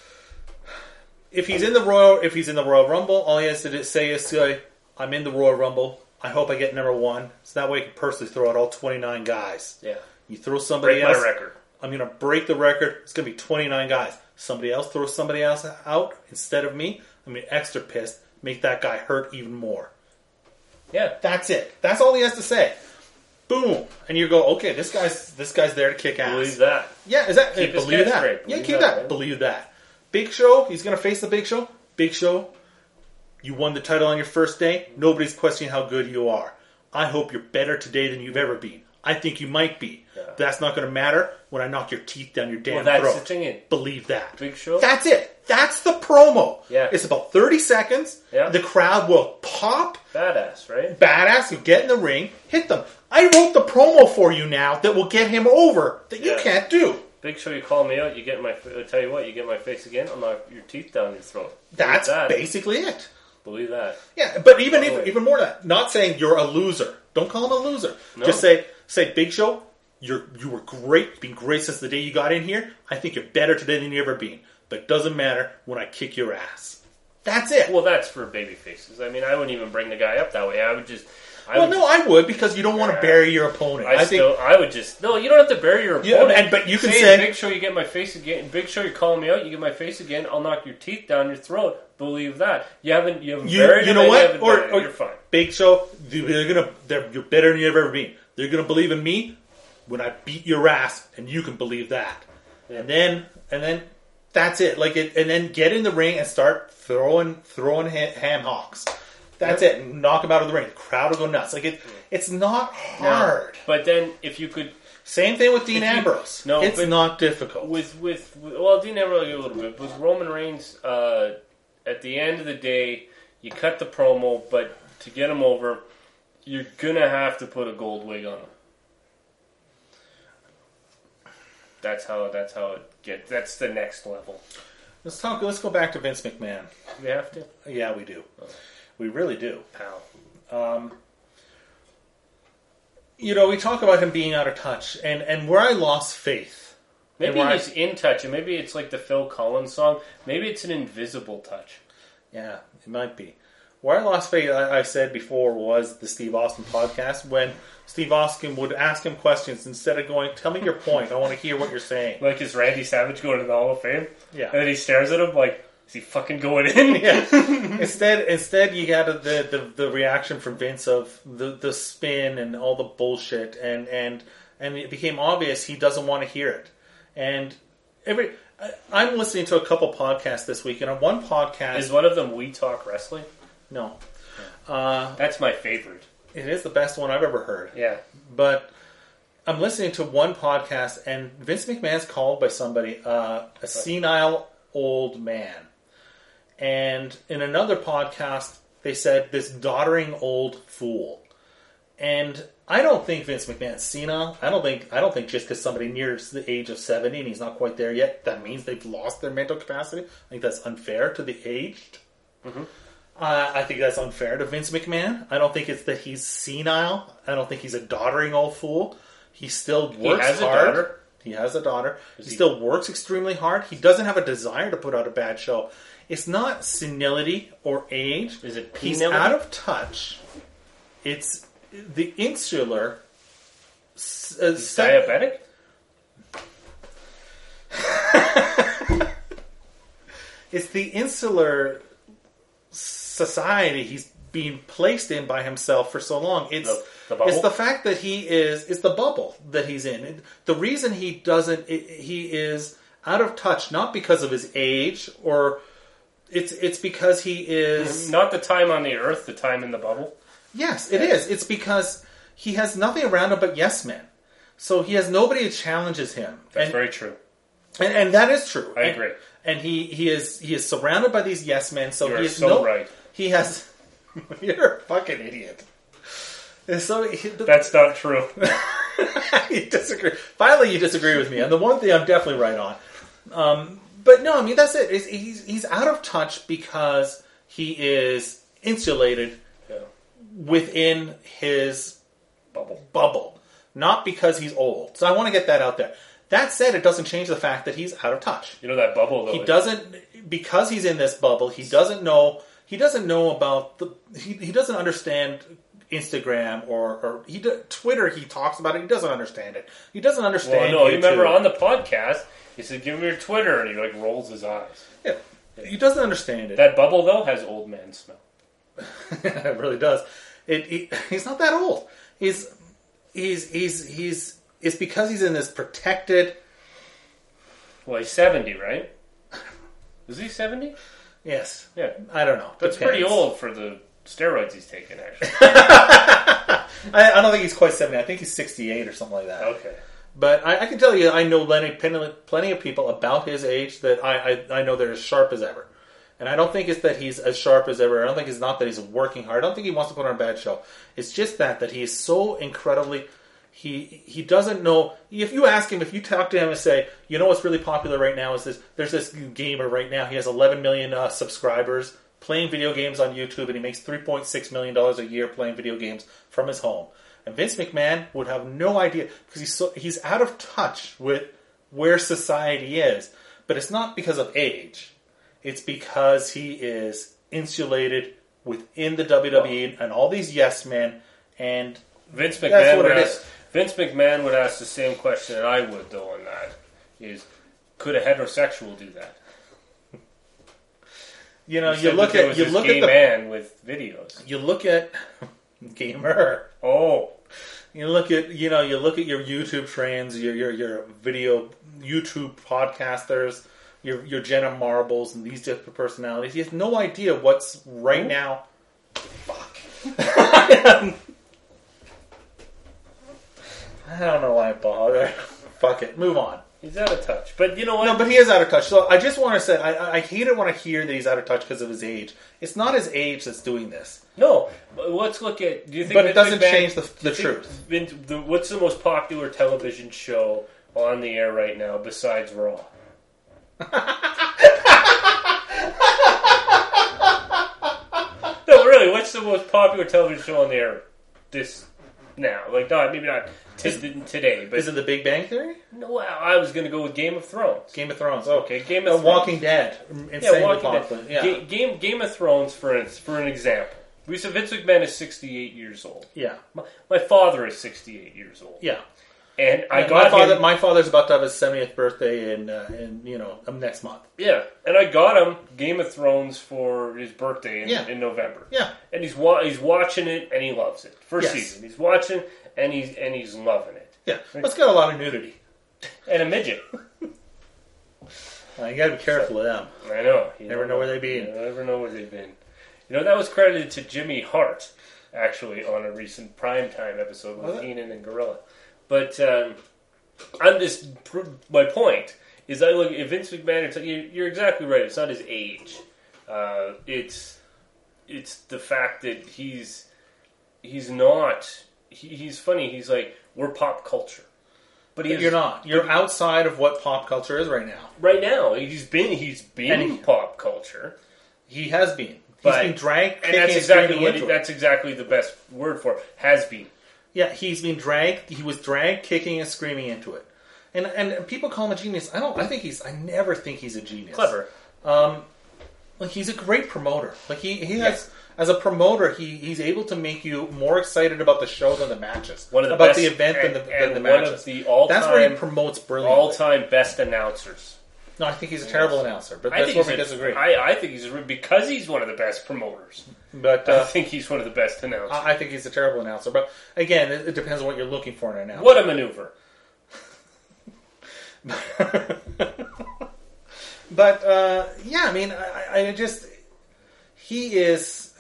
S3: If he's in the Royal, if he's in the Royal Rumble, all he has to do- say is, say, "I'm in the Royal Rumble. I hope I get number one." So that way, he can personally throw out all twenty-nine guys.
S2: yeah.
S3: You throw somebody
S2: Break my
S3: else.
S2: record.
S3: I'm going to break the record. It's going to be twenty-nine guys. Somebody else throws somebody else out instead of me. I'm going to be extra pissed. Make that guy hurt even more.
S2: Yeah,
S3: That's it. That's all he has to say. Boom, and you go, okay, this guy's this guy's there to kick ass.
S2: believe that.
S3: Yeah, is that
S2: Keep his
S3: believe that?
S2: catchphrase.
S3: Yeah,
S2: Believe
S3: keep
S2: that,
S3: that.
S2: right?
S3: Believe that. Big Show. He's going to face the Big Show. Big Show. You won the title on your first day. Nobody's questioning how good you are. I hope you're better today than you've ever been. I think you might be.
S2: Yeah.
S3: That's not going to matter when I knock your teeth down your damn
S2: Well, that's
S3: throat.
S2: the thing. It
S3: Believe that.
S2: Big Show.
S3: That's it. That's the promo.
S2: Yeah.
S3: It's about thirty seconds.
S2: Yeah.
S3: The crowd will pop.
S2: Badass, right?
S3: Badass, you get in the ring, hit them. I wrote the promo for you now that will get him over that you
S2: Yeah.
S3: can't do.
S2: Big Show, you call me out, you get my. I'll tell you what, you get my face again, I'll knock your teeth down your throat.
S3: That's
S2: Believe that.
S3: basically it.
S2: Believe that.
S3: Yeah, but even
S2: Oh,
S3: even,
S2: wait.
S3: even more than that, not saying you're a loser. Don't call him a loser.
S2: No.
S3: Just say say Big Show, you're you were great, been great since the day you got in here. I think you're better today than you ever been. But it doesn't matter when I kick your ass. That's it.
S2: Well, that's for baby faces. I mean, I wouldn't even bring the guy up that way. I would just. I
S3: well,
S2: would
S3: no, I would because you don't want to bury your opponent.
S2: I,
S3: I,
S2: still,
S3: think
S2: I would just no. You don't have to bury your
S3: Yeah,
S2: opponent.
S3: and- but you can
S2: say,
S3: say-
S2: "Big Show, you get my face again." Big Show, you're calling me out. You get my face again. I'll knock your teeth down your throat. Believe that. You haven't. You haven't
S3: you
S2: buried
S3: you
S2: him
S3: know
S2: and you
S3: what?
S2: haven't
S3: Or,
S2: done it.
S3: or
S2: You're fine.
S3: Big Show, they're gonna they're you're better than you've ever been. They're gonna believe in me when I beat your ass, and you can believe that.
S2: Yeah.
S3: And then and then that's it. Like it, and then get in the ring and start throwing throwing ha- ham hocks. That's
S2: Yep.
S3: it. Knock him out of the ring. The crowd will go nuts. Like it, it's not hard.
S2: No, but then if you could
S3: Same thing with Dean
S2: If you-
S3: Ambrose.
S2: no,
S3: it's
S2: but-
S3: not difficult.
S2: with with well, Dean Ambrose a little bit. With Roman Reigns, uh, at the end of the day, you cut the promo, but to get him over, you're gonna have to put a gold wig on him. That's how. That's how it gets. That's the next level.
S3: Let's talk. Let's go back to Vince McMahon.
S2: We have to,
S3: Yeah, we do. We really do.
S2: pal.
S3: Um, you know, we talk about him being out of touch, and, and where I lost faith.
S2: Maybe
S3: and where
S2: he's in touch, and maybe it's like the Phil Collins song. Maybe it's an invisible touch.
S3: I, yeah, it might be. Where I lost faith, I, I said before, was the Steve Austin podcast, when Steve Austin would ask him questions instead of going, tell me your point, I want to hear what you're saying.
S2: Like, is Randy Savage going to the Hall of Fame?
S3: Yeah.
S2: And then he stares at him like, is he fucking going in?
S3: Yeah. instead, instead, you got the, the the reaction from Vince of the, the spin and all the bullshit, and, and and it became obvious he doesn't want to hear it. And every I, I'm listening to a couple podcasts this week, and on one podcast,
S2: Is one of them We Talk Wrestling?
S3: no, uh,
S2: That's my favorite.
S3: it is the best one I've ever heard.
S2: Yeah.
S3: But I'm listening to one podcast, and Vince McMahon's called by somebody uh, a senile old man. And in another podcast, they said this doddering old fool. And I don't think Vince McMahon's senile. I don't think. I don't think just because somebody nears the age of seventy and he's not quite there yet, that means they've lost their mental capacity. I think that's unfair to the aged.
S2: Mm-hmm.
S3: Uh, I think that's unfair to Vince McMahon. I don't think it's that he's senile. I don't think he's a doddering old fool. He still works
S2: has a
S3: hard.
S2: daughter?
S3: He has a daughter. He,
S2: he-
S3: still works extremely hard. He doesn't have a desire to put out a bad show. It's not senility or age.
S2: Is it
S3: He's
S2: penility?
S3: out of touch. It's the insular. s- Uh,
S2: He's
S3: se-
S2: diabetic?
S3: it's the insular society he's being placed in by himself for so long. It's
S2: The- the bubble?
S3: it's the fact that he is it's the bubble that he's in. And the reason he doesn't it, he is out of touch not because of his age or it's it's because he is
S2: Not the time on the earth, the time in the bubble.
S3: yes it is. It's because he has nothing around him but yes men. So he has nobody who challenges him.
S2: That's
S3: and,
S2: very true.
S3: and and that is true.
S2: I
S3: And-
S2: agree.
S3: And he, he is he is surrounded by these yes men. So
S2: You
S3: he
S2: are
S3: is
S2: so
S3: no,
S2: right.
S3: He has. You're a fucking idiot. And so he,
S2: That's not true.
S3: you disagree. Finally, you disagree with me. And the one thing I'm definitely right on. Um, but no, I mean that's it. It's, he's he's out of touch because he is insulated
S2: Yeah.
S3: within his
S2: Bubble.
S3: bubble, not because he's old. So I want to get that out there. That said, it doesn't change the fact that he's out of touch.
S2: You know that bubble, though?
S3: He doesn't because he's in this bubble. He doesn't know. He doesn't know about the. He, he doesn't understand Instagram or, or he do- Twitter. He talks about it. He doesn't understand it. He doesn't
S2: Well,
S3: understand.
S2: no, you remember
S3: YouTube.
S2: on the podcast, he said, give me your Twitter, and he, like, rolls his eyes.
S3: Yeah. He doesn't understand it.
S2: That bubble, though, has old man smell.
S3: It really does. It, he, he's not that old. He's he's he's he's. It's because he's in this protected.
S2: Well, he's seventy, right? Is he seventy?
S3: Yes.
S2: Yeah.
S3: I don't know.
S2: That's
S3: Depends.
S2: pretty old for the steroids he's taking, actually.
S3: I, I don't think he's quite seventy. I think he's sixty-eight or something like that.
S2: Okay.
S3: But I, I can tell you, I know plenty, plenty of people about his age that I, I, I know they're as sharp as ever. And I don't think it's that he's as sharp as ever. I don't think it's not that he's working hard. I don't think he wants to put on a bad show. It's just that that he is so incredibly. He he doesn't know. If you ask him, if you talk to him and say, you know what's really popular right now is this. There's this gamer right now. He has eleven million uh, subscribers playing video games on YouTube, and he makes three point six million dollars a year playing video games from his home. And Vince McMahon would have no idea because he's so, he's out of touch with where society is. But it's not because of age. It's because he is insulated within the W W E and all these yes men. And
S2: Vince
S3: that's
S2: McMahon
S3: what
S2: would
S3: it
S2: ask,
S3: is.
S2: Vince McMahon would ask the same question that I would, though, on that. Is, could a heterosexual do that?
S3: You know,
S2: He
S3: you
S2: said
S3: look
S2: that there
S3: at
S2: was
S3: you
S2: this
S3: look
S2: gay
S3: at the
S2: man with videos.
S3: you look at gamer.
S2: Oh,
S3: You look at you know you look at your YouTube trends, your your your video YouTube podcasters, your your Jenna Marbles, and these different personalities. He has no idea what's right now. Fuck. I don't know why I bother. Fuck it. Move on.
S2: he's out of touch. But you know what?
S3: No, but he is out of touch. So I just want to say, I, I hate it when I hear that he's out of touch because of his age. It's not his age that's doing this.
S2: No, but let's look at. Do you think?
S3: But it
S2: Vince
S3: doesn't
S2: McMahon-
S3: change the, the
S2: do you think
S3: truth.
S2: Vince- the, what's the most popular television show on the air right now besides Raw? No, really. What's the most popular television show on the air this now? Like, not maybe not t- today, but
S3: Is it The Big Bang Theory?
S2: no. I was going to go with Game of Thrones.
S3: Game of Thrones. Oh,
S2: Okay, Game
S3: Uh,
S2: of Thrones.
S3: Walking Dead.
S2: Yeah,
S3: Insanely
S2: Walking
S3: popular.
S2: Dead.
S3: Yeah.
S2: Ga- Game Game of Thrones, for ins- for an example. We said Vince McMahon is sixty-eight years old.
S3: yeah.
S2: My, my father is sixty-eight years old.
S3: Yeah.
S2: And I
S3: my
S2: got
S3: father,
S2: him.
S3: my father's about to have his seventieth birthday in, uh, in you know, um, next month.
S2: Yeah, and I got him Game of Thrones for his birthday in,
S3: Yeah.
S2: in November.
S3: Yeah.
S2: And he's wa- he's watching it and he loves it. First
S3: Yes.
S2: season, he's watching and he's and he's loving it.
S3: Yeah. It's got a lot of nudity.
S2: And a midget.
S3: Uh, you gotta be careful of them.
S2: I know. You
S3: Never
S2: don't
S3: know where they've been.
S2: You never know where they've been. You know, that was credited to Jimmy Hart, actually, on a recent primetime episode with
S3: Was it?
S2: Heenan and Gorilla. But um, I'm just, my point is I look at Vince McMahon, it's, you- you're exactly right, it's not his age. Uh, it's it's the fact that he's he's not, he, he's funny, he's like, we're pop culture. But he
S3: But
S2: is,
S3: you're not. You're outside of what pop culture is right now.
S2: right now, he's been, he's been
S3: And he-
S2: pop culture.
S3: He has been. He's
S2: But-
S3: been dragged,
S2: And
S3: kicking
S2: that's
S3: and
S2: exactly
S3: screaming
S2: what
S3: into
S2: he,
S3: it.
S2: that's exactly the best word for it. Has been.
S3: Yeah, he's been dragged. He was dragged, kicking and screaming into it. And and people call him a genius. I don't. I think he's. I never think he's a genius.
S2: Clever.
S3: Um, like he's a great promoter. Like he he has as a promoter, he he's able to make you more excited about the show than the matches.
S2: One of the
S3: about
S2: best,
S3: the event
S2: and,
S3: than the,
S2: and
S3: than the
S2: one
S3: matches.
S2: of the all-time,
S3: That's where he promotes brilliantly.
S2: all-time best announcers.
S3: No, I think he's a terrible announcer, but
S2: I
S3: that's
S2: think
S3: where we
S2: he's a-
S3: disagree.
S2: I, I think he's a, because he's one of the best promoters.
S3: but
S2: I
S3: uh,
S2: think he's one of the best announcers.
S3: I I think he's a terrible announcer. But again, it, it depends on what you're looking for in an announcer.
S2: What a maneuver!
S3: But uh, yeah, I mean, I, I just he is.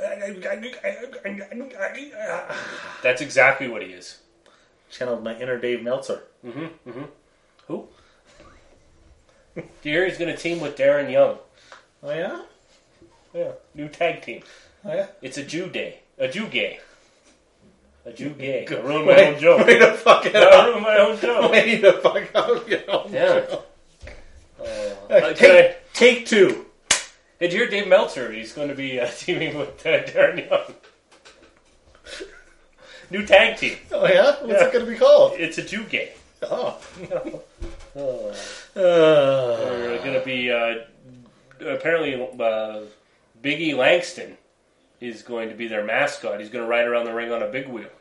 S2: That's exactly what he is.
S3: Channeled my inner Dave Meltzer.
S2: Mm-hmm. Mm-hmm. Who? Do you hear he's going to team with Darren Young?
S3: Oh yeah,
S2: Yeah, new tag team.
S3: oh yeah.
S2: It's a Jew day, a Jew gay, a Jew gay. I
S3: Good.
S2: ruined my
S3: Way-
S2: own joke.
S3: Way to fuck it
S2: I
S3: up.
S2: ruined my own joke.
S3: Way to fuck up your own
S2: Yeah.
S3: joke.
S2: Uh,
S3: Uh,
S2: can
S3: take,
S2: I-
S3: take two.
S2: Did you hear Dave Meltzer? He's going to be uh, teaming with uh, Darren Young. New tag team.
S3: Oh yeah, what's
S2: Yeah.
S3: it going to be called?
S2: It's a Jew gay.
S3: Oh,
S2: Oh.
S3: uh,
S2: They're going to be uh, apparently uh, Biggie Langston is going to be their mascot. He's going to ride around the ring on a big wheel.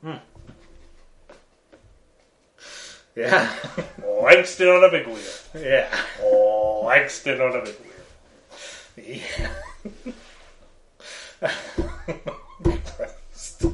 S3: yeah,
S2: Langston on a big wheel.
S3: yeah.
S2: Oh, Langston on a big wheel.
S3: Yeah. Christ.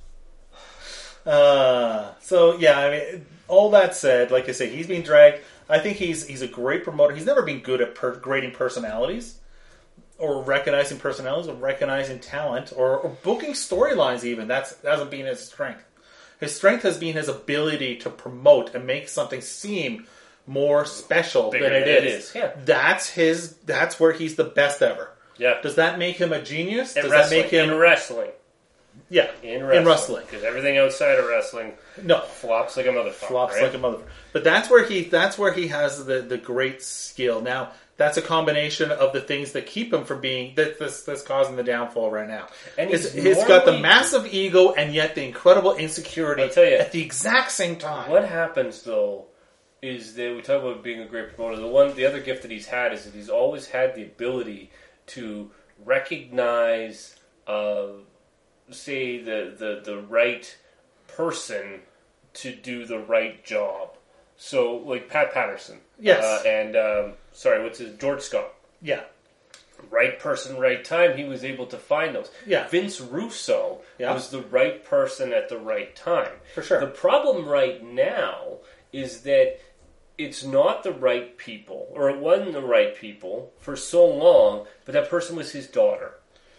S3: Uh, so yeah, I mean, all that said, like I say, he's being dragged. I think he's he's a great promoter. He's never been good at per- grading personalities, or recognizing personalities, or recognizing talent, or, or booking storylines. Even that's that hasn't been his strength. His strength has been his ability to promote and make something seem more special
S2: Bigger
S3: than it
S2: than it
S3: is.
S2: is, yeah.
S3: That's his. That's where he's the best ever.
S2: Yeah.
S3: Does that make him a genius?
S2: In
S3: Does
S2: wrestling,
S3: that make him
S2: in wrestling?
S3: Yeah,
S2: In wrestling.
S3: In wrestling.
S2: Because everything outside of wrestling
S3: no
S2: flops like a motherfucker.
S3: flops
S2: right?
S3: like a mother. But that's where he that's where he has the, the great skill. Now that's a combination of the things that keep him from being that this that's causing the downfall right now.
S2: And
S3: he's,
S2: he's
S3: he's got the
S2: normally-
S3: massive ego and yet the incredible insecurity
S2: I'll tell you,
S3: at the exact same time.
S2: What happens though is that we talk about being a great promoter. The one, the other gift that he's had is that he's always had the ability to recognize, uh, say, the, the the right person to do the right job. So, like Pat Patterson,
S3: Yes.
S2: uh, and um, sorry, what's his George Scott.
S3: Yeah.
S2: Right person, right time. He was able to find those.
S3: Yeah.
S2: Vince Russo
S3: Yeah.
S2: was the right person at the right time.
S3: For sure.
S2: The problem right now is that it's not the right people, or it wasn't the right people for so long, but that person was his daughter.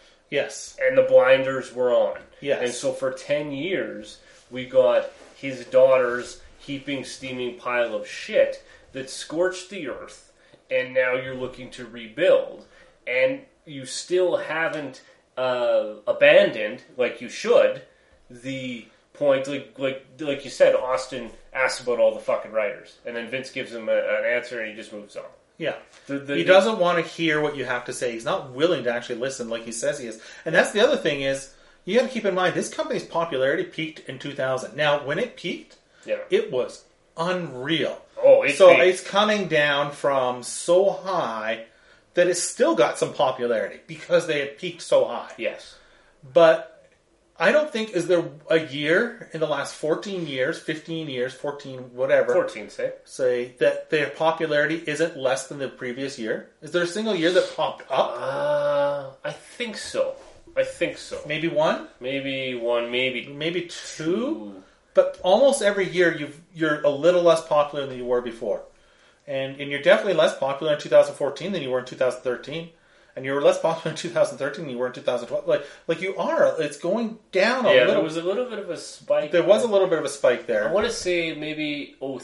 S3: Yes.
S2: And the blinders were on.
S3: Yes.
S2: And so for ten years, we got his daughter's heaping, steaming pile of shit that scorched the earth, and now you're looking to rebuild. And you still haven't uh, abandoned, like you should, the point, like like like you said, Austin asks about all the fucking writers, and then Vince gives him a, an answer, and he just moves on.
S3: Yeah.
S2: The, the,
S3: He doesn't want to hear what you have to say. He's not willing to actually listen like he says he is. And that's the other thing is, you got to keep in mind, this company's popularity peaked in two thousand. Now, when it peaked,
S2: yeah.
S3: it was unreal.
S2: Oh, it
S3: so
S2: peaked.
S3: it's coming down from so high that it's still got some popularity because they had peaked so high.
S2: Yes.
S3: But I don't think, is there a year in the last fourteen years, fifteen years, fourteen, whatever,
S2: fourteen, say.
S3: say that their popularity isn't less than the previous year? Is there a single year that popped up?
S2: Uh, I think so. I think so.
S3: Maybe one?
S2: Maybe one, maybe
S3: Maybe two?
S2: two.
S3: But almost every year you've, you're a little less popular than you were before. And, and you're definitely less popular in two thousand fourteen than you were in two thousand thirteen. And you were less popular in two thousand thirteen than you were in two thousand twelve. Like, like you are. It's going down a
S2: Yeah,
S3: little.
S2: there was a little bit of a spike.
S3: There was a little bit of a spike
S2: I
S3: there.
S2: want to say maybe oh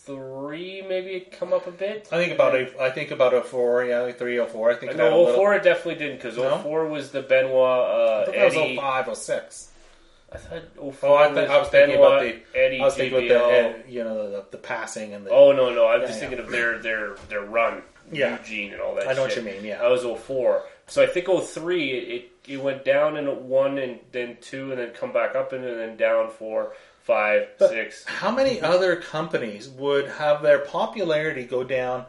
S2: three, maybe it come up a bit.
S3: I think about a, I think about a four, yeah, like three, oh four. I think it had a
S2: No, oh
S3: little-
S2: four it definitely didn't, because
S3: No?
S2: oh four was the Benoit, uh,
S3: I thought that was
S2: Eddie.
S3: oh five, oh six.
S2: I thought oh four
S3: Oh, I, th-
S2: was
S3: I was thinking about
S2: Benoit,
S3: the.
S2: Eddie,
S3: I was thinking
S2: J B L.
S3: about the, Ed- you know, the, the passing and the.
S2: Oh, no, no, I'm
S3: Yeah,
S2: just
S3: yeah.
S2: thinking of their, their, their run.
S3: Yeah.
S2: Eugene and all that
S3: I know
S2: shit.
S3: what you mean, yeah.
S2: That was oh four. So I think oh three, it, it, it went down in one and then two and then come back up and then down four, five,
S3: But
S2: six.
S3: how many other companies would have their popularity go down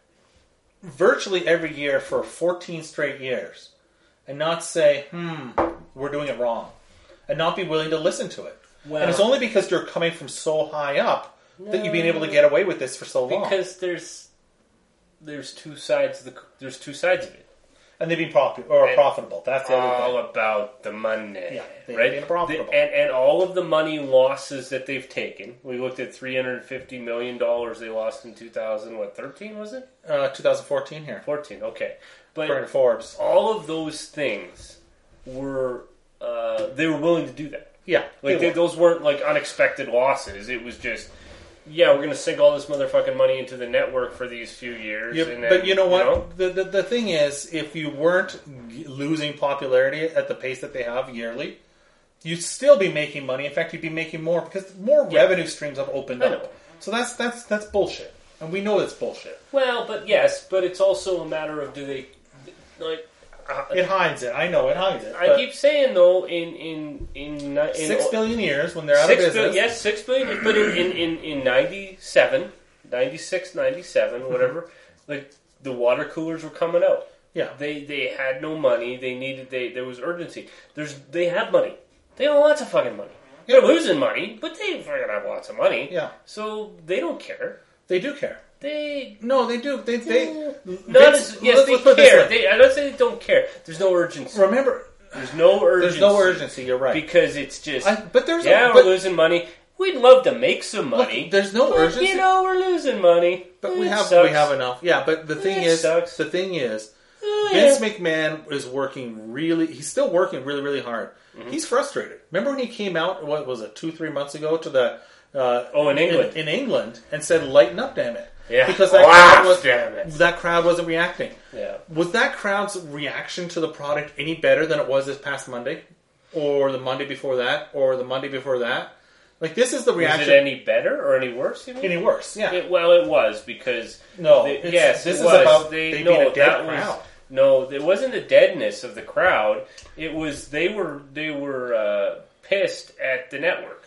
S3: virtually every year for fourteen straight years and not say, hmm, we're doing it wrong, and not be willing to listen to it?
S2: Well-
S3: and it's only because you're coming from so high up that you've been able to get away with this for so long.
S2: Because there's there's two sides. Of the there's two sides of it.
S3: and they've been profi- or
S2: And
S3: profitable. That's the other
S2: All
S3: thing.
S2: about the money,
S3: Yeah, they've
S2: right?
S3: been profitable.
S2: The- and and all of the money losses that they've taken. We looked at three hundred fifty million dollars they lost in two thousand. What thirteen was it?
S3: Uh, twenty fourteen here,
S2: Fourteen. Okay, but
S3: according to Forbes.
S2: all of those things were uh, they were willing to do that.
S3: Yeah,
S2: Like
S3: they
S2: they,
S3: were.
S2: those weren't like unexpected losses. It was just, yeah, we're going to sink all this motherfucking money into the network for these few years.
S3: Yeah,
S2: and then,
S3: but you know what?
S2: know?
S3: The, the the thing is, if you weren't g- losing popularity at the pace that they have yearly, you'd still be making money. In fact, you'd be making more because more
S2: Yeah.
S3: revenue streams have opened
S2: I know.
S3: up. So that's that's that's bullshit, and we know that's bullshit.
S2: Well, but yes, but it's also a matter of do they like. Uh,
S3: It hides it. I know it hides it.
S2: I
S3: but
S2: keep saying though, in in in, in
S3: six billion years when they're out of
S2: six
S3: business.
S2: billion, yes, six billion. But in in in, in ninety-seven, ninety-six, ninety-seven, whatever, like the water coolers were coming out.
S3: Yeah,
S2: They they had no money. They needed they there was urgency. There's they have money. They have lots of fucking money. They're losing money, but they fucking have lots of money.
S3: Yeah.
S2: So they don't care.
S3: they do care.
S2: They
S3: No, they do. They they
S2: not
S3: Vince-
S2: as yes
S3: let's-
S2: they
S3: let's put it this
S2: care.
S3: way.
S2: They, I'm not saying they don't care. There's no urgency.
S3: Remember,
S2: There's no urgency.
S3: there's no urgency. You're right.
S2: because it's just
S3: I, but there's
S2: yeah
S3: a,
S2: we're
S3: but,
S2: losing money. We'd love to make some money.
S3: Look, there's no
S2: but,
S3: urgency.
S2: You know we're losing money.
S3: But we
S2: It
S3: have
S2: sucks.
S3: we have enough. Yeah, but the thing
S2: It
S3: is,
S2: sucks.
S3: the thing is,
S2: Oh,
S3: Vince
S2: yeah.
S3: McMahon is working really. He's still working really, really hard.
S2: Mm-hmm.
S3: He's frustrated. Remember when he came out? What was it? Two, three months ago to the uh,
S2: Oh, in England.
S3: in, England, and said, "Lighten up, damn it."
S2: Yeah.
S3: Because that,
S2: Ah,
S3: crowd was,
S2: damn it.
S3: that crowd wasn't reacting.
S2: Yeah.
S3: Was that crowd's reaction to the product any better than it was this past Monday? Or the Monday before that? Or the Monday before that? Like, this is the reaction.
S2: Was it any better or any worse? You mean?
S3: Any worse, yeah.
S2: It, well, it was because
S3: No,
S2: they,
S3: it's-
S2: yes,
S3: this
S2: it
S3: is
S2: was.
S3: about
S2: they,
S3: they
S2: no,
S3: being a dead
S2: that
S3: crowd.
S2: was no. It wasn't the deadness of the crowd. It was they were they were uh, pissed at the network.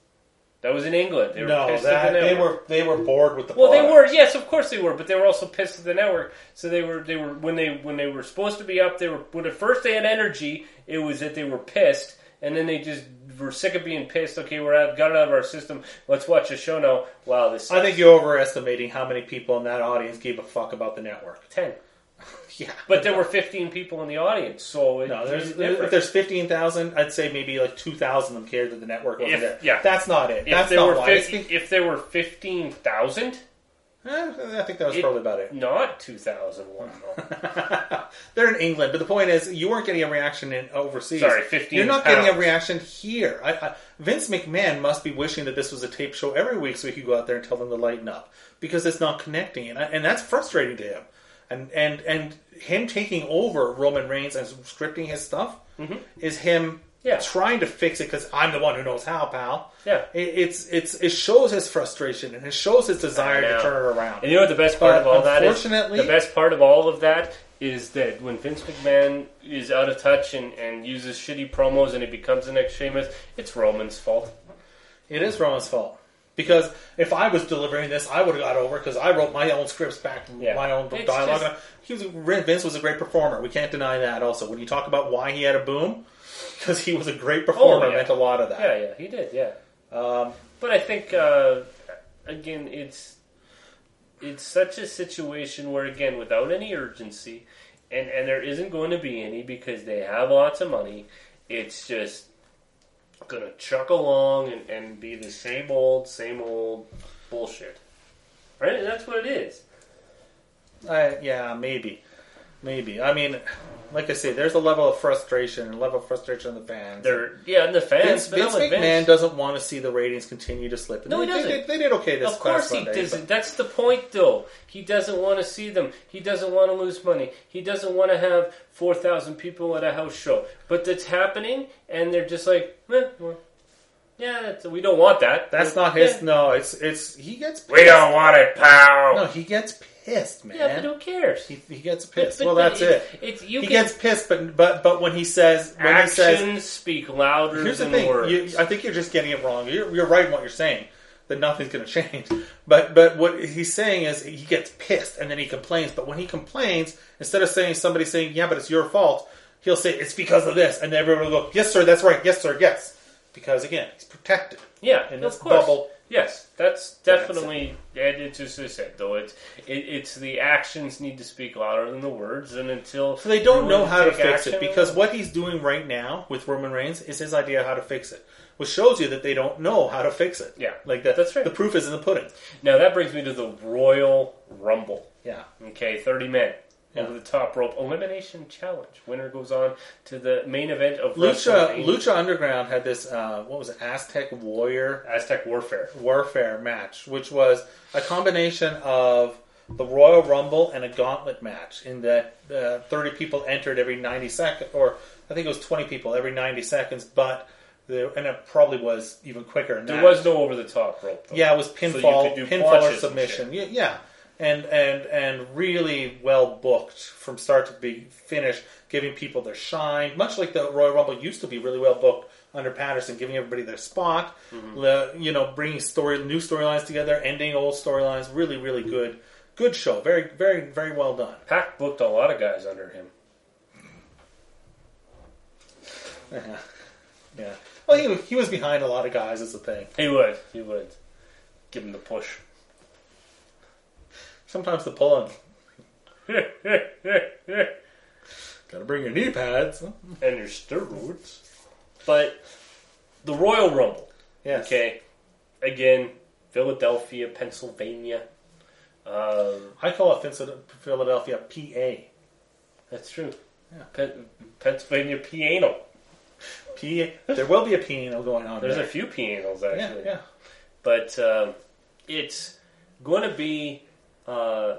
S2: That was in England. They were
S3: No,
S2: pissed
S3: that,
S2: at the
S3: they
S2: network.
S3: were they were bored with the
S2: Well, they
S3: product.
S2: were. Yes, of course they were. But they were also pissed at the network. So they were. They were when they when they were supposed to be up. They were when at first they had energy. It was that they were pissed, and then they just were sick of being pissed. Okay, we're out, got it out of our system. Let's watch a show now. Wow, this.
S3: I think you're overestimating how many people in that audience gave a fuck about the network.
S2: ten.
S3: Yeah,
S2: But there were fifteen people in the audience, so it,
S3: no, there's,
S2: it's
S3: there,
S2: different.
S3: if there's fifteen thousand, I'd say maybe like two thousand of them cared that the network wasn't
S2: If-
S3: there.
S2: yeah.
S3: That's not it.
S2: if
S3: That's
S2: there
S3: not
S2: were
S3: why.
S2: fif-
S3: It's the-
S2: if there were fifteen thousand,
S3: eh, I think that was
S2: It-
S3: probably about it.
S2: not two thousand one. No.
S3: They're in England, but the point is, you weren't getting a reaction in overseas.
S2: Sorry, fifteen
S3: You're not
S2: pounds.
S3: getting a reaction here. I, I, Vince McMahon must be wishing that this was a tape show every week, so he could go out there and tell them to lighten up, because it's not connecting, and, I- and that's frustrating to him. And and and him taking over Roman Reigns and scripting his stuff
S2: Mm-hmm.
S3: is him
S2: Yeah.
S3: trying to fix it because I'm the one who knows how, pal.
S2: Yeah.
S3: It, it's it's it shows his frustration and it shows his desire
S2: I
S3: to
S2: know.
S3: turn it around.
S2: And you know what the best part
S3: But
S2: of all that is?
S3: unfortunately-
S2: The best part of all of that is that when Vince McMahon is out of touch and, and uses shitty promos and he becomes the next Sheamus, it's Roman's fault.
S3: It is Roman's fault. Because if I was delivering this, I would have got over because I wrote my own scripts back,
S2: Yeah.
S3: my own
S2: It's
S3: dialogue.
S2: just-
S3: He was Vince was a great performer. We can't deny that. Also, when you talk about why he had a boom, because he was a great performer,
S2: Oh, yeah.
S3: meant a lot of that.
S2: Yeah, yeah, he did, yeah.
S3: Um,
S2: But I think, uh, again, it's it's such a situation where, again, without any urgency, and, and there isn't going to be any because they have lots of money, it's just going to chuck along and, and be the same old, same old bullshit. Right? And that's what it is.
S3: I, yeah, maybe, maybe. I mean, like I say, there's a level of frustration, and a level of frustration in the fans.
S2: They're, yeah, and the fans,
S3: Vince,
S2: but I'm
S3: Vince
S2: with
S3: McMahon
S2: Vince.
S3: doesn't want to see the ratings continue to slip. And
S2: No,
S3: they,
S2: he
S3: they
S2: doesn't.
S3: did, they did okay this
S2: Of course
S3: past
S2: he
S3: Sunday,
S2: doesn't.
S3: but-
S2: That's the point, though. He doesn't want to see them. He doesn't want to lose money. He doesn't want to have four thousand people at a house show. But that's happening, and they're just like, eh, well, yeah, that's, we don't want that.
S3: That's
S2: But,
S3: not his.
S2: yeah.
S3: No, it's it's he gets. Pissed.
S2: We don't want it, pal.
S3: No, he gets pissed, man.
S2: Yeah, but who cares?
S3: He, he gets
S2: But-
S3: pissed.
S2: but-
S3: well,
S2: but
S3: that's
S2: it-
S3: it.
S2: It's, you
S3: He
S2: can,
S3: gets pissed, but but but when he says when
S2: actions
S3: he says,
S2: speak louder
S3: here's the
S2: than
S3: thing.
S2: words.
S3: You, I think you're just getting it wrong. You're, you're right in what you're saying. That nothing's going to change. But but what he's saying is he gets pissed and then he complains. But when he complains, instead of saying somebody saying yeah, but it's your fault, he'll say it's because of this, and everyone will go yes, sir, that's right, yes, sir, yes, because again, he's protected.
S2: Yeah,
S3: in
S2: of
S3: this
S2: course.
S3: bubble.
S2: Yes, that's definitely. And it's just as I said, though. It's it, it's the actions need to speak louder than the words, and until
S3: So they don't
S2: you
S3: know
S2: want
S3: how to
S2: take
S3: fix
S2: action-
S3: it because what he's doing right now with Roman Reigns is his idea of how to fix it, which shows you that they don't know how to fix it.
S2: Yeah,
S3: like that.
S2: that's right.
S3: The proof is in the pudding.
S2: Now that brings me to the Royal Rumble.
S3: Yeah.
S2: Okay, thirty men
S3: Yeah.
S2: over the top rope elimination challenge. Winner goes on to the main event of
S3: Lucha
S2: WrestleMania.
S3: Lucha Underground had this uh, what was it Aztec Warrior
S2: Aztec Warfare.
S3: Warfare match, which was a combination of the Royal Rumble and a gauntlet match. In that uh, thirty people entered every ninety seconds, or I think it was twenty people every ninety seconds, but. There, and it probably was even quicker than
S2: There
S3: that.
S2: was no over the top rope. Though.
S3: Yeah, it was
S2: So you
S3: pinfall,
S2: could do
S3: pinfall or
S2: punches and
S3: submission.
S2: shit.
S3: Yeah, yeah, and and and really well booked from start to be finish, giving people their shine. Much like the Royal Rumble used to be really well booked under Patterson, giving everybody their spot.
S2: Mm-hmm.
S3: The, you know, bringing story, new storylines together, ending old storylines. Really, really good, good show. Very, very, very well done.
S2: Pac booked a lot of guys under him.
S3: Yeah, yeah. Well, he he was behind a lot of guys. Is the thing.
S2: He would. He would. Give him the push.
S3: Sometimes the pulling. Gotta bring your knee pads.
S2: And your steroids. But the Royal Rumble.
S3: Yes.
S2: Okay. Again, Philadelphia, Pennsylvania. Um,
S3: I call it Philadelphia P A.
S2: that's true.
S3: Yeah.
S2: Pen- Pennsylvania piano.
S3: P A. There will be a piano going on
S2: There's
S3: there.
S2: a few pianos,
S3: yeah,
S2: actually.
S3: yeah.
S2: But um, it's going to be Uh,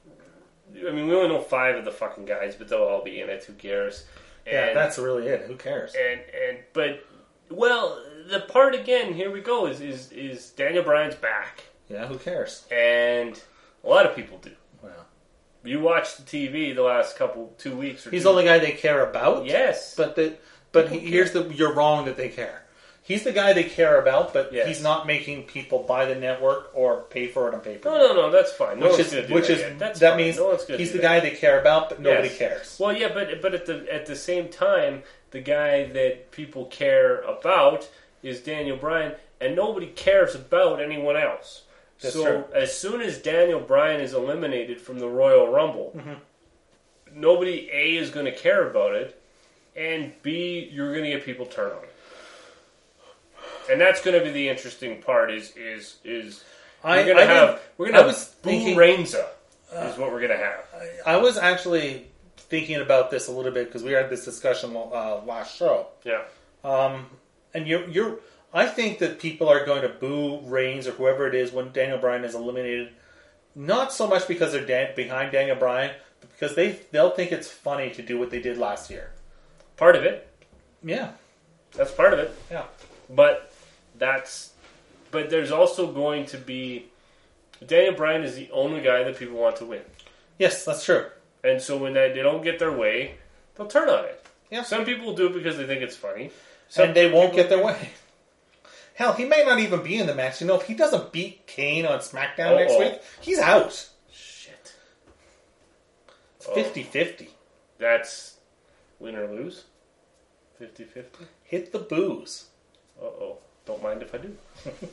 S2: I mean, we only know five of the fucking guys, but they'll all be in it. Who cares? And,
S3: Yeah, that's really it. Who cares?
S2: And and but well, the part again. Here we go. Is is is Daniel Bryan's back?
S3: Yeah, who cares?
S2: And a lot of people do.
S3: Well,
S2: You watched the T V the last couple two weeks. Or
S3: he's
S2: two
S3: the only guy they care about.
S2: Yes,
S3: But the but he, here's the you're wrong that they care. He's the guy they care about, but
S2: Yes.
S3: he's not making people buy the network or pay for it on paper.
S2: no, no, no. That's fine. No
S3: which
S2: one's
S3: is
S2: gonna do
S3: which
S2: that
S3: is
S2: yet. That's
S3: that
S2: fine.
S3: means
S2: No one's gonna
S3: he's
S2: do
S3: the
S2: that.
S3: guy they care about, but nobody
S2: Yes.
S3: cares.
S2: Well, yeah, but but at the at the same time, the guy that people care about is Daniel Bryan, and nobody cares about anyone else.
S3: That's
S2: so
S3: true.
S2: as soon as Daniel Bryan is eliminated from the Royal Rumble,
S3: Mm-hmm.
S2: nobody A is going to care about it, and B you're going to get people turn on it. And that's going to be the interesting part. Is is is
S3: I-
S2: we're going to
S3: I
S2: have
S3: didn't-
S2: we're
S3: I
S2: going to
S3: was
S2: have Boo
S3: thinking-
S2: Rainza is what we're going to have.
S3: I was actually thinking about this a little bit because we had this discussion uh, last show.
S2: Yeah.
S3: Um, and you're, you're, I think that people are going to boo Reigns or whoever it is when Daniel Bryan is eliminated. Not so much because they're dan- behind Daniel Bryan, but because they they'll think it's funny to do what they did last year.
S2: Part of it.
S3: Yeah,
S2: That's part of it.
S3: yeah.
S2: But that's but there's also going to be Daniel Bryan is the only guy that people want to win.
S3: Yes, that's true.
S2: And so when they, they don't get their way, they'll turn on it.
S3: Yeah.
S2: Some people do it because they think it's funny. Some
S3: And they won't
S2: people-
S3: get their way. Hell, he may not even be in the match. You know, if he doesn't beat Kane on SmackDown next
S2: Uh-oh.
S3: week, he's out.
S2: Shit.
S3: It's fifty-fifty.
S2: That's win or lose. fifty-fifty.
S3: Hit the booze.
S2: Uh-oh. Don't mind if I do.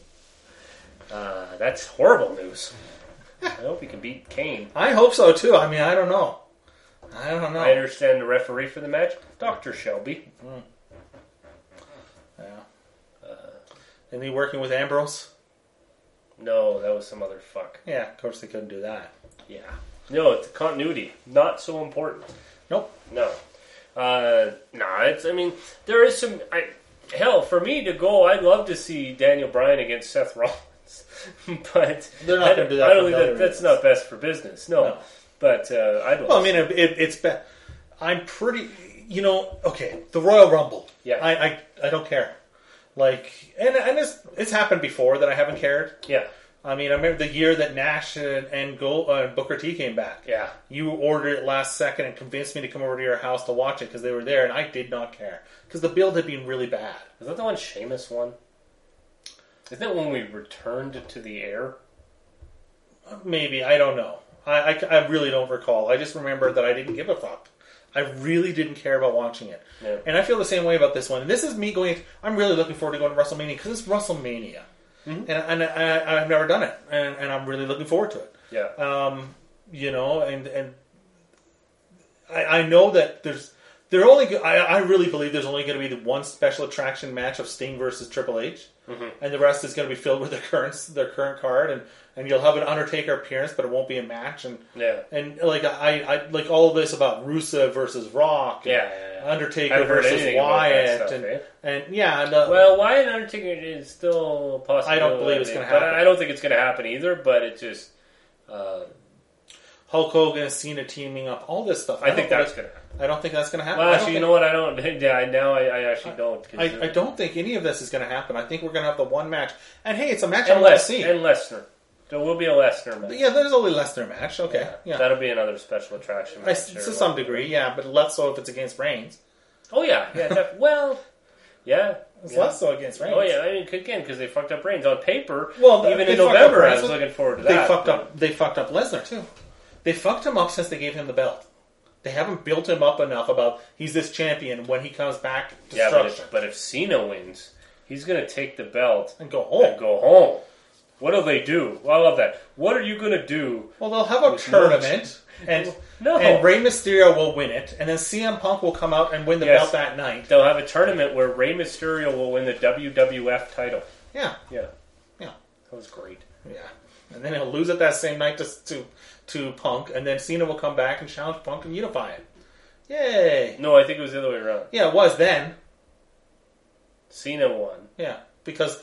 S2: uh, that's horrible news. I hope he can beat Kane.
S3: I hope so, too. I mean, I don't know. I don't know.
S2: I understand the referee for the match, Doctor Shelby.
S3: Yeah. Isn't he working with Ambrose?
S2: No, that was some other fuck.
S3: Yeah, of course they couldn't do that.
S2: Yeah. No, it's continuity. Not so important.
S3: Nope.
S2: No. Uh, no, it's, I mean, there is some, I, hell, for me to go, I'd love to see Daniel Bryan against Seth Rollins. But
S3: They're not
S2: I
S3: gonna
S2: don't-
S3: do that
S2: I don't
S3: for
S2: think that,
S3: value
S2: that's
S3: reasons.
S2: not best for business. No.
S3: No.
S2: But, uh, I'd love
S3: Well, I mean, it, it, it's been. I'm pretty. You know, okay, the Royal Rumble.
S2: Yeah.
S3: I, I, I don't care. Like, and and it's it's happened before that I haven't cared.
S2: Yeah.
S3: I mean, I remember the year that Nash and, and Go, uh, Booker T came back.
S2: Yeah.
S3: You ordered it last second and convinced me to come over to your house to watch it because they were there, and I did not care because the build had been really bad.
S2: Is that the one Sheamus won? Isn't that when we returned to the air?
S3: Maybe, I don't know. I, I, I really don't recall. I just remember that I didn't give a fuck. I really didn't care about watching it.
S2: Yeah.
S3: And I feel the same way about this one. And this is me going, I'm really looking forward to going to WrestleMania because it's WrestleMania.
S2: Mm-hmm.
S3: And, and I, I've never done it. And, and I'm really looking forward to it.
S2: Yeah.
S3: Um, you know, and, and I, I know that there's, they're only, go- I, I really believe there's only going to be the one special attraction match of Sting versus Triple H.
S2: Mm-hmm.
S3: And the rest is going to be filled with their current, their current card. And, and you'll have an Undertaker appearance, but it won't be a match. And,
S2: Yeah.
S3: and like I, I like all of this about Rusev versus Rock, and
S2: Yeah, yeah, yeah.
S3: Undertaker
S2: Haven't heard
S3: versus
S2: anything about that
S3: Wyatt,
S2: stuff,
S3: and,
S2: eh?
S3: and yeah, and, uh,
S2: Well, Wyatt and Undertaker is still a possibility.
S3: I don't believe it's gonna
S2: But
S3: happen.
S2: I don't think it's going to happen either, but it just... Uh,
S3: Hulk Hogan and Cena teaming up, all this stuff.
S2: I, think
S3: don't
S2: that's
S3: believe-
S2: going to happen.
S3: I don't think that's going to happen.
S2: Well,
S3: I don't
S2: actually, you
S3: think-
S2: know what? I don't... Yeah, now I, I actually don't. 'cause,
S3: I, I
S2: uh,
S3: don't think any of this is going to happen. I think we're going to have the one match, and hey, it's a match I
S2: And,
S3: want to
S2: Les-
S3: see.
S2: and Lesnar. There will be a Lesnar match.
S3: Yeah, there's only Lesnar match. Okay, yeah,
S2: That'll be another special attraction
S3: I,
S2: match.
S3: to
S2: or
S3: some
S2: what.
S3: degree, yeah, but less so if it's against Reigns.
S2: Oh, yeah. yeah def- well, yeah.
S3: It's
S2: yeah.
S3: less so against Reigns.
S2: Oh, yeah. I mean, again, because they fucked up Reigns. On paper,
S3: Well,
S2: even
S3: they
S2: in
S3: fucked up
S2: November, I
S3: Reigns.
S2: was looking forward to
S3: They
S2: that.
S3: fucked
S2: but-
S3: up. They fucked up Lesnar too. They fucked him up since they gave him the belt. They haven't built him up enough about he's this champion when he comes back.
S2: Yeah, but
S3: Destruction
S2: if, but if Cena wins, he's going to take the belt
S3: and go home.
S2: and go home. What do they do? Well, I love that. What are you going to do?
S3: Well, they'll have a
S2: With
S3: tournament, and
S2: No.
S3: and Rey Mysterio will win it, and then C M Punk will come out and win the
S2: Yes.
S3: belt that night.
S2: They'll have a tournament where Rey Mysterio will win the W W F title.
S3: Yeah,
S2: Yeah,
S3: yeah,
S2: that was great.
S3: yeah. And then he'll lose it that same night to to, to Punk, and then Cena will come back and challenge Punk and unify it. Yay!
S2: No, I think it was the other way around.
S3: Yeah, it was then.
S2: Cena won.
S3: Yeah, because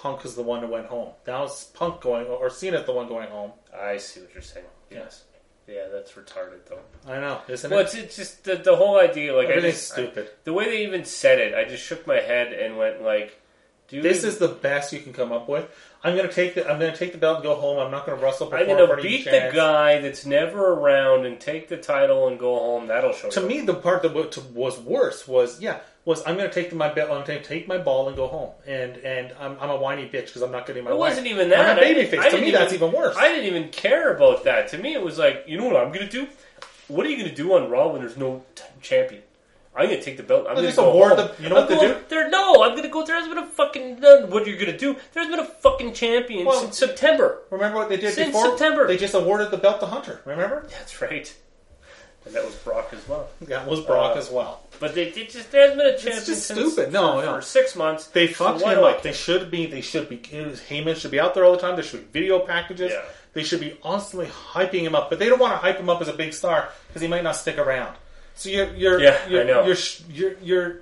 S3: Punk is the one who went home. Now it's Punk going, or Cena's the one going home.
S2: I see what you're saying. Yes. Yeah, that's retarded, though.
S3: I know, isn't
S2: well,
S3: it?
S2: Well, it's, it's just the, the whole idea. Like,
S3: Everything's
S2: I just,
S3: stupid.
S2: I, the way they even said it, I just shook my head and went like, "Dude,
S3: this is the best you can come up with. I'm going to take the I'm going to take the belt and go home. I'm not going to wrestle before
S2: I'm going to
S3: Party
S2: beat
S3: Chance.
S2: the guy that's never around and take the title and go home. That'll show."
S3: To
S2: you.
S3: me, the part that was worse was yeah was I'm going to take my belt. I'm going to take my ball and go home. And and I'm, I'm a whiny bitch because I'm not getting my.
S2: It
S3: way.
S2: wasn't even that.
S3: I'm a babyface. To me,
S2: even,
S3: that's even worse.
S2: I didn't even care about that. To me, it was like, you know what I'm going to do? What are you going to do on Raw when there's no t- champion? I'm going to take the belt. I'm going to
S3: just
S2: go
S3: award
S2: home.
S3: the- you know
S2: I'm
S3: what they
S2: going
S3: do?
S2: There, no, I'm going to go. There's been a fucking. None. What are you going to do? There's been a fucking champion
S3: Well,
S2: since September.
S3: Remember what they did
S2: Since
S3: before?
S2: September.
S3: They just awarded the belt to Hunter. Remember?
S2: That's right. And that was Brock as well.
S3: That was Brock
S2: Uh,
S3: as well.
S2: But they, they just there hasn't been a champion
S3: just
S2: since
S3: stupid. No,
S2: for,
S3: no.
S2: for six months.
S3: They
S2: So
S3: fucked
S2: why
S3: him
S2: do I
S3: up. They
S2: care?
S3: should be. They should be. Heyman should be out there all the time. There should be video packages.
S2: Yeah.
S3: They should be constantly hyping him up. But they don't want to hype him up as a big star because he might not stick around. So you're, you're,
S2: Yeah,
S3: you're,
S2: I know.
S3: You're, you're, you're,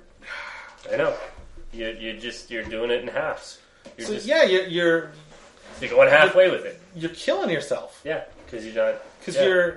S2: I know. You you just you're doing it in halves. You're
S3: so
S2: just
S3: yeah, you're, you're,
S2: you're going halfway with it.
S3: you're killing yourself
S2: Yeah, because you're not.
S3: because
S2: yeah.
S3: you're.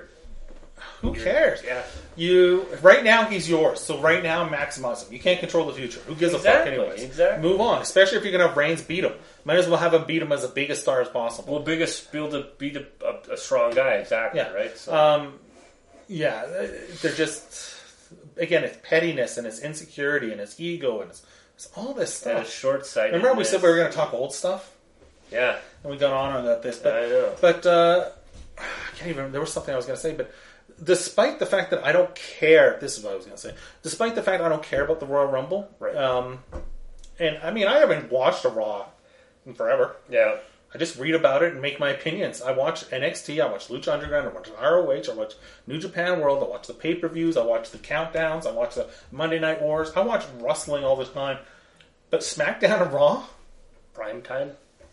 S3: Who
S2: You're-
S3: cares?
S2: Yeah.
S3: You right now he's yours. So right now maximize him. You can't control the future. Who gives
S2: Exactly,
S3: a fuck anyways?
S2: exactly.
S3: Move on. Especially if you're gonna have Reigns beat him. Might as well have him beat him as the biggest star as possible.
S2: Well, biggest build to beat a, a, a strong guy. Exactly.
S3: Yeah.
S2: Right. So
S3: Um, yeah, they're just again it's pettiness and it's insecurity and it's ego and it's, it's all this
S2: that is
S3: stuff.
S2: short sighted.
S3: Remember we said we were going to talk old stuff
S2: Yeah.
S3: and we got on about this, but
S2: I know.
S3: but uh, I can't even. There was something I was going to say, but despite the fact that I don't care, this is what I was going to say. Despite the fact I don't care about the Royal Rumble,
S2: Right.
S3: Um, and I mean I haven't watched a Raw in forever.
S2: Yeah.
S3: I just read about it and make my opinions. I watch N X T, I watch Lucha Underground, I watch R O H, I watch New Japan World, I watch the pay-per-views, I watch the countdowns, I watch the Monday Night Wars. I watch wrestling all the time. But SmackDown and Raw?
S2: Prime time.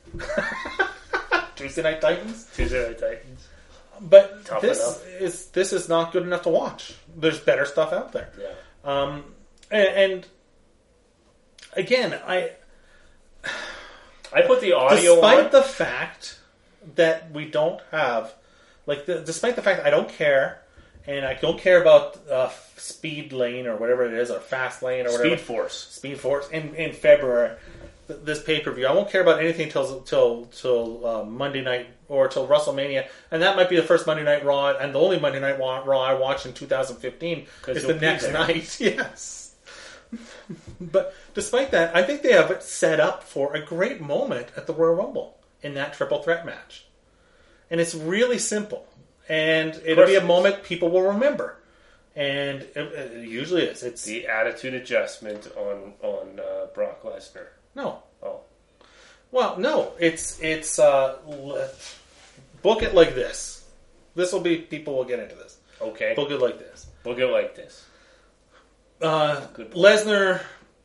S3: Tuesday Night Titans?
S2: Tuesday Night Titans.
S3: But
S2: Tough
S3: this
S2: enough.
S3: is this is not good enough to watch. There's better stuff out there.
S2: Yeah.
S3: Um, and, and again, I
S2: I put the audio
S3: despite
S2: on.
S3: the fact that we don't have, like, the, despite the fact that I don't care, and I don't care about uh, Speed Lane or whatever it is, or Fast Lane or whatever.
S2: Speed Force.
S3: Speed Force in, in February. th- This pay per view, I won't care about anything till till till uh, Monday night or till WrestleMania, and that might be the first Monday Night Raw and the only Monday Night Raw, Raw I watched in two thousand fifteen.
S2: 'Cause
S3: Is
S2: you'll
S3: the
S2: be
S3: next
S2: there.
S3: night, yes. But despite that, I think they have it set up for a great moment at the Royal Rumble in that triple threat match, and it's really simple, and it'll be a
S2: it is.
S3: moment people will remember, and it, it usually is. It's
S2: The attitude adjustment on on uh, Brock Lesnar.
S3: no.
S2: Oh.
S3: Well, no, it's it's uh, l- book it like this. This will be people will get into this.
S2: Okay.
S3: Book it like this.
S2: We'll go like this.
S3: Uh,
S2: Good point.
S3: Lesnar,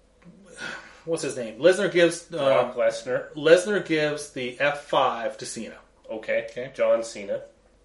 S3: what's his name? Lesnar gives
S2: Brock
S3: uh,
S2: Lesnar.
S3: Lesnar gives the F five to Cena.
S2: Okay.
S3: Okay.
S2: John Cena.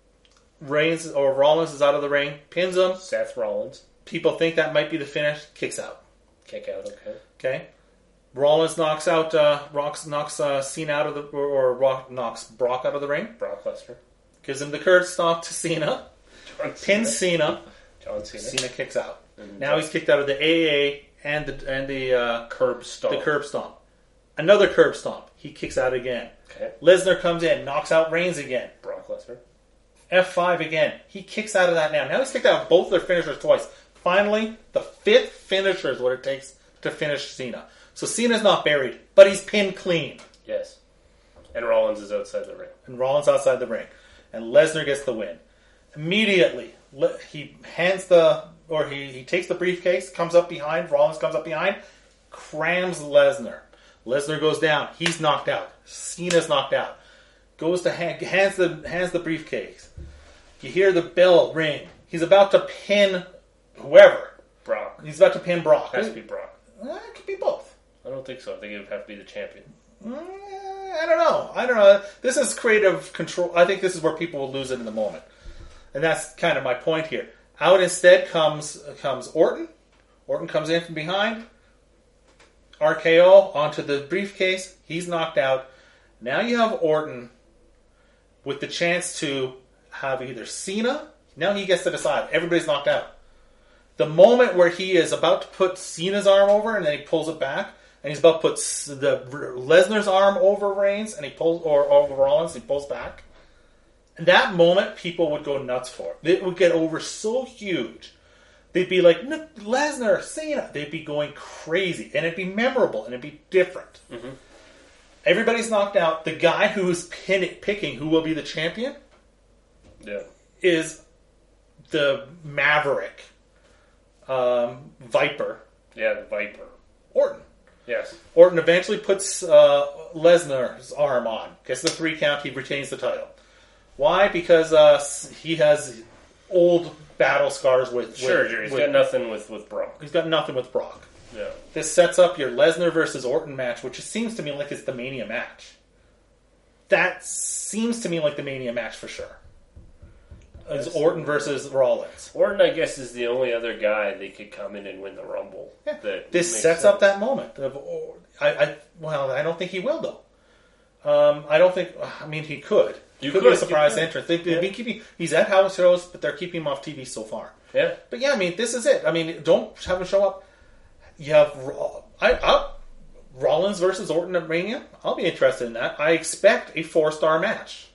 S3: Reigns or Rollins is out of the ring, pins him.
S2: Seth Rollins.
S3: People think that might be the finish. Kicks out.
S2: Kick out. Okay.
S3: Okay. Rollins knocks out uh, Rocks knocks uh, Cena out of the or, or Rock knocks Brock out of the ring.
S2: Brock Lesnar.
S3: Gives him the curb stomp to Cena.
S2: John
S3: Pins Cena.
S2: John Cena.
S3: Cena kicks out.
S2: And
S3: Now he's kicked out of the A A and the and the uh,
S2: curb stomp.
S3: the curb stomp. Another curb stomp. He kicks out again.
S2: Okay.
S3: Lesnar comes in, knocks out Reigns again.
S2: Brock Lesnar.
S3: F five again. He kicks out of that now. Now he's kicked out of both their finishers twice. Finally, the fifth finisher is what it takes to finish Cena. So Cena's not buried, but he's pinned clean.
S2: Yes. And Rollins is outside the ring.
S3: And Rollins outside the ring. And Lesnar gets the win. Immediately, le- he hands the, or he, he takes the briefcase, comes up behind, Rollins comes up behind, crams Lesnar. Lesnar goes down. He's knocked out. Cena's knocked out. Goes to hand, hands the hands the briefcase. You hear the bell ring. He's about to pin whoever.
S2: Brock.
S3: He's about to pin Brock.
S2: Has to be Brock.
S3: Eh, it could be both.
S2: I don't think so. I think it would have to be the champion.
S3: Mm, I don't know. I don't know. This is creative control. I think this is where people will lose it in the moment, and that's kind of my point here. Out instead comes comes Orton. Orton comes in from behind. R K O onto the briefcase. He's knocked out. Now you have Orton with the chance to have either Cena. Now he gets to decide. Everybody's knocked out. The moment where he is about to put Cena's arm over and then he pulls it back, and he's about to put the Lesnar's arm over Reigns and he pulls, or over Rollins, and he pulls back. And that moment, people would go nuts for it. It would get over so huge. They'd be like, Lesnar, Cena. They'd be going crazy. And it'd be memorable. And it'd be different. Mm-hmm. Everybody's knocked out. The guy who's pin- picking who will be the champion
S2: yeah.
S3: is the Maverick um, Viper.
S2: Yeah, the Viper.
S3: Orton.
S2: Yes.
S3: Orton eventually puts uh, Lesnar's arm on. Gets the three count. He retains the title. Why? Because uh, he has old battle scars with...
S2: Sure,
S3: with,
S2: he's
S3: with,
S2: got nothing with, with Brock.
S3: He's got nothing with Brock.
S2: Yeah.
S3: This sets up your Lesnar versus Orton match, which seems to me like it's the Mania match. That seems to me like the Mania match for sure. It's Orton versus Rollins.
S2: Orton, I guess, is the only other guy that could come in and win the Rumble.
S3: Yeah.
S2: That
S3: This
S2: makes
S3: sets
S2: sense.
S3: up that moment. Of, I, I well, I don't think he will though. Um, I don't think. I mean, he could.
S2: You
S3: could,
S2: could,
S3: be a surprise
S2: you could.
S3: entrance. They, they've
S2: Yeah.
S3: been keeping. He's at house shows, but they're keeping him off T V so far.
S2: Yeah.
S3: But yeah, I mean, this is it. I mean, don't have him show up. You have I up Rollins versus Orton at Mania. I'll be interested in that. I expect a four star match.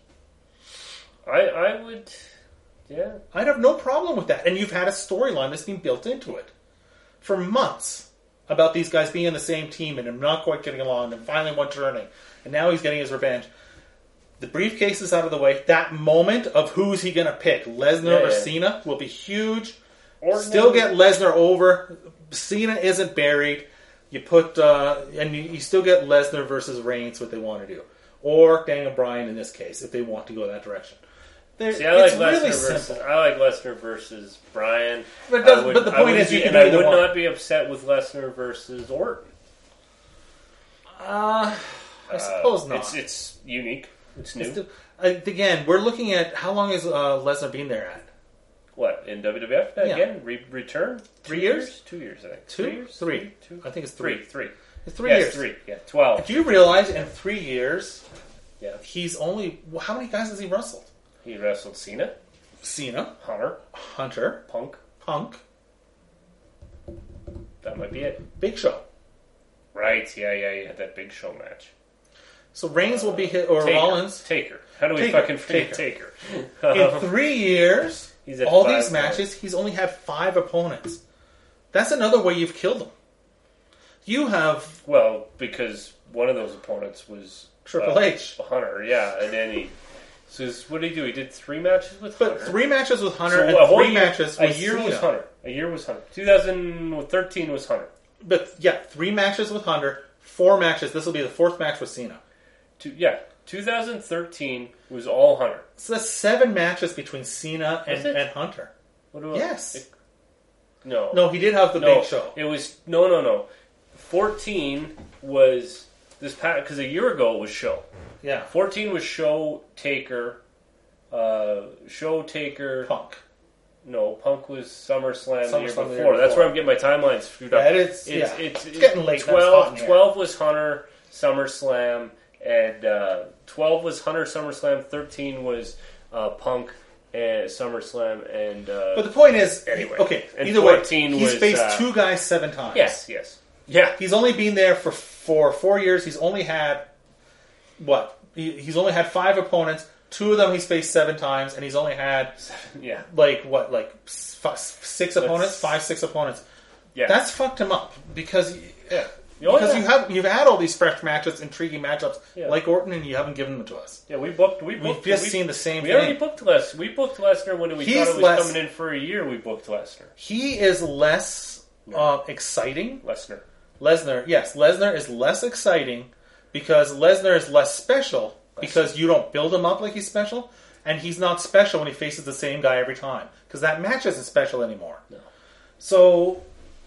S2: I I would. Yeah.
S3: I'd have no problem with that. And you've had a storyline that's been built into it for months about these guys being on the same team and them not quite getting along and finally one turning. And now he's getting his revenge. The briefcase is out of the way. That moment of who's he going to pick, Lesnar
S2: Yeah,
S3: or
S2: yeah.
S3: Cena, will be huge.
S2: Orton
S3: Still get Lesnar over. Cena isn't buried. You put uh, and you, you still get Lesnar versus Reigns, what they want to do, or Daniel Bryan in this case, if they want to go that direction. They're,
S2: See, I like
S3: it's
S2: Lesnar
S3: really
S2: versus
S3: simple.
S2: I like Lesnar versus Bryan.
S3: But it does-
S2: I would-
S3: but the
S2: I
S3: point
S2: wouldn't
S3: is you
S2: be-
S3: can
S2: and
S3: do
S2: I would
S3: either one.
S2: not be upset with Lesnar versus Orton.
S3: Uh, I suppose
S2: Uh,
S3: not.
S2: It's it's unique. It's new.
S3: It's still- uh, again, we're looking at how long has uh, Lesnar been there at?
S2: What, in W W F
S3: Yeah.
S2: again? Re- return?
S3: Three
S2: Two
S3: years?
S2: Two years, I think.
S3: Two?
S2: Three years?
S3: Three.
S2: Two?
S3: I think it's
S2: Three.
S3: three.
S2: Three.
S3: It's three
S2: yes,
S3: years.
S2: three. Yeah, twelve.
S3: Do you realize in three years,
S2: Yeah.
S3: he's only well, how many guys has he wrestled?
S2: He wrestled Cena,
S3: Cena,
S2: Hunter,
S3: Hunter,
S2: Punk.
S3: Punk,
S2: That might be it.
S3: Big Show.
S2: Right, yeah, yeah, yeah. That Big Show match.
S3: So Reigns will be hit, or
S2: Taker.
S3: Rollins.
S2: Taker. How do we
S3: Taker.
S2: fucking forget Taker?
S3: In three years,
S2: He's at
S3: all
S2: five
S3: these matches,
S2: points.
S3: he's only had five opponents. That's another way you've killed him. You have
S2: Well, because one of those opponents was
S3: Triple
S2: uh,
S3: H.
S2: Hunter, yeah, and then he. So his- what did he do? He did three matches with
S3: But
S2: Hunter.
S3: three matches with Hunter
S2: So
S3: and
S2: a whole
S3: three
S2: year,
S3: matches
S2: a
S3: with
S2: year
S3: Cena.
S2: was Hunter. A year was Hunter. twenty thirteen was Hunter.
S3: But yeah, three matches with Hunter, four matches. This will be the fourth match with Cena.
S2: Two, yeah, twenty thirteen was all Hunter.
S3: So that's seven matches between Cena and,
S2: Is it?
S3: and Hunter.
S2: What do I-
S3: Yes.
S2: it- no.
S3: No, he did have the
S2: no,
S3: big show.
S2: It was no, no, no. Fourteen was this past because a year ago it was show.
S3: Yeah,
S2: Fourteen was show Taker, uh, show Taker.
S3: Punk.
S2: No, Punk was SummerSlam, the year
S3: SummerSlam the
S2: before.
S3: year
S2: That's
S3: before.
S2: where I'm getting my timelines screwed up.
S3: Yeah, it is-
S2: It's,
S3: yeah.
S2: it's,
S3: It's getting late, that's hot
S2: twelve,
S3: in here.
S2: twelve was Hunter, SummerSlam, and uh, twelve was Hunter, SummerSlam. Thirteen was uh, Punk and SummerSlam, and uh,
S3: But the point is,
S2: Anyway.
S3: okay,
S2: And
S3: either way,
S2: fourteen
S3: he's
S2: was,
S3: faced
S2: uh,
S3: two guys seven times.
S2: yes, yes, yeah.
S3: He's only been there for for four years. He's only had, what? He, he's only had five opponents. Two of them he's faced seven times, and he's only had,
S2: Yeah,
S3: like, what, like f- six opponents? Five, six opponents.
S2: yeah.
S3: That's fucked him up, because...
S2: yeah. Oh,
S3: Because
S2: yeah.
S3: you have you've had all these fresh matchups, intriguing matchups
S2: Yeah.
S3: like Orton, and you haven't given them to us.
S2: Yeah, we booked. We booked.
S3: We've just
S2: we,
S3: seen the same
S2: We
S3: thing.
S2: already booked Les. We booked Lesnar when we
S3: He's
S2: thought it was
S3: less-
S2: coming in for a year. We booked Lesnar.
S3: He is less uh, exciting.
S2: Lesnar.
S3: Lesnar, yes, Lesnar is less exciting because Lesnar is less special because you don't build him up like he's special, and he's not special when he faces the same guy every time because that match isn't special anymore.
S2: No.
S3: So,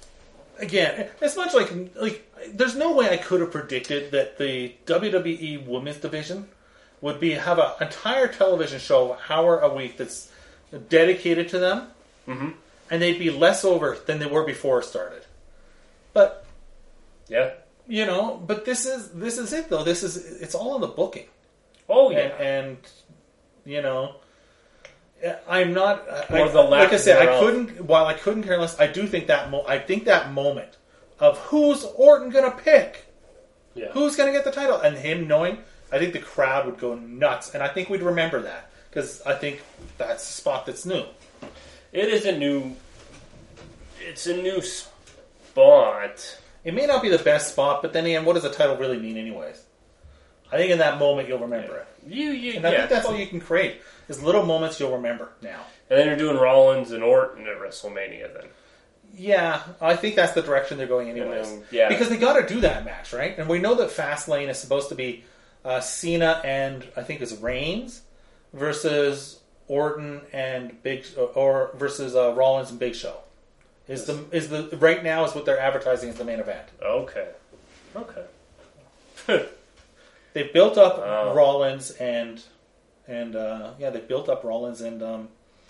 S3: again, it's much like like there's no way I could have predicted that the W W E Women's Division would be have an entire television show, hour a week, that's dedicated to them,
S2: Mm-hmm.
S3: and they'd be less over than they were before it started. But
S2: Yeah.
S3: You know, but this is this is it though. This is it's all in the booking.
S2: Oh yeah,
S3: and, and you know, I'm not.
S2: Or
S3: I,
S2: the lack
S3: like I said, I
S2: thereof.
S3: couldn't. While I couldn't care less, I do think that mo- I think that moment of who's Orton going to pick,
S2: yeah.
S3: who's going to get the title, and him knowing, I think the crowd would go nuts, and I think we'd remember that because I think that's a spot that's new.
S2: It is a new. It's a new spot.
S3: It may not be the best spot, but then again, what does the title really mean, anyways? I think in that moment you'll remember it.
S2: You, you,
S3: And I
S2: yeah.
S3: think that's all you can create, is little moments you'll remember now.
S2: And then you're doing Rollins and Orton at WrestleMania then.
S3: Yeah, I think that's the direction they're going anyways.
S2: And then, yeah.
S3: Because they got to do that match, right? And we know that Fastlane is supposed to be uh, Cena and, I think it's Reigns, versus Orton and Big... Or versus uh, Rollins and Big Show. Is the is the right now is what they're advertising as the main event.
S2: Okay. Okay.
S3: They built up
S2: Oh.
S3: Rollins and... And, uh, yeah, they built up Rollins and... Um,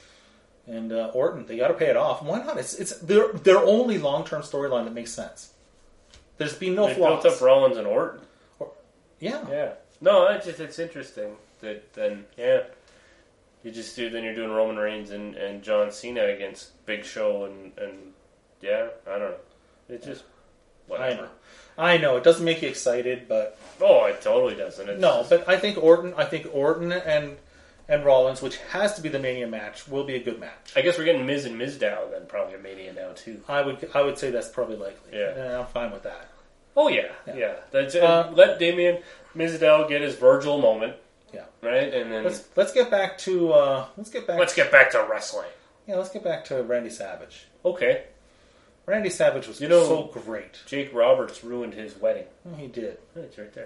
S3: And uh, Orton, they got to pay it off. Why not? It's it's their their only long term storyline that makes sense. There's been no
S2: They
S3: flaws.
S2: built up Rollins and Orton.
S3: Yeah,
S2: Yeah. No, it's just it's interesting that then yeah, you just do then you're doing Roman Reigns and, and John Cena against Big Show and, and yeah, I don't know. It just
S3: I
S2: whatever.
S3: know. I know it doesn't make you excited, but
S2: Oh, it totally doesn't. It's
S3: no.
S2: just-
S3: But I think Orton, I think Orton and and Rollins, which has to be the Mania match, will be a good match.
S2: I guess we're getting Miz and Mizdow then probably at Mania now too.
S3: I would I would say that's probably likely.
S2: Yeah.
S3: and I'm fine with that.
S2: Oh yeah,
S3: Yeah.
S2: yeah. That's,
S3: Uh,
S2: let Damien Mizdow get his Virgil moment,
S3: Yeah.
S2: right? And then
S3: Let's
S2: let's,
S3: let's get back to uh, let's get back.
S2: get back to wrestling.
S3: yeah, let's get back to Randy Savage.
S2: Okay,
S3: Randy Savage was
S2: You know-
S3: so great.
S2: Jake Roberts ruined his wedding.
S3: Oh, he did.
S2: Oh, it's right there.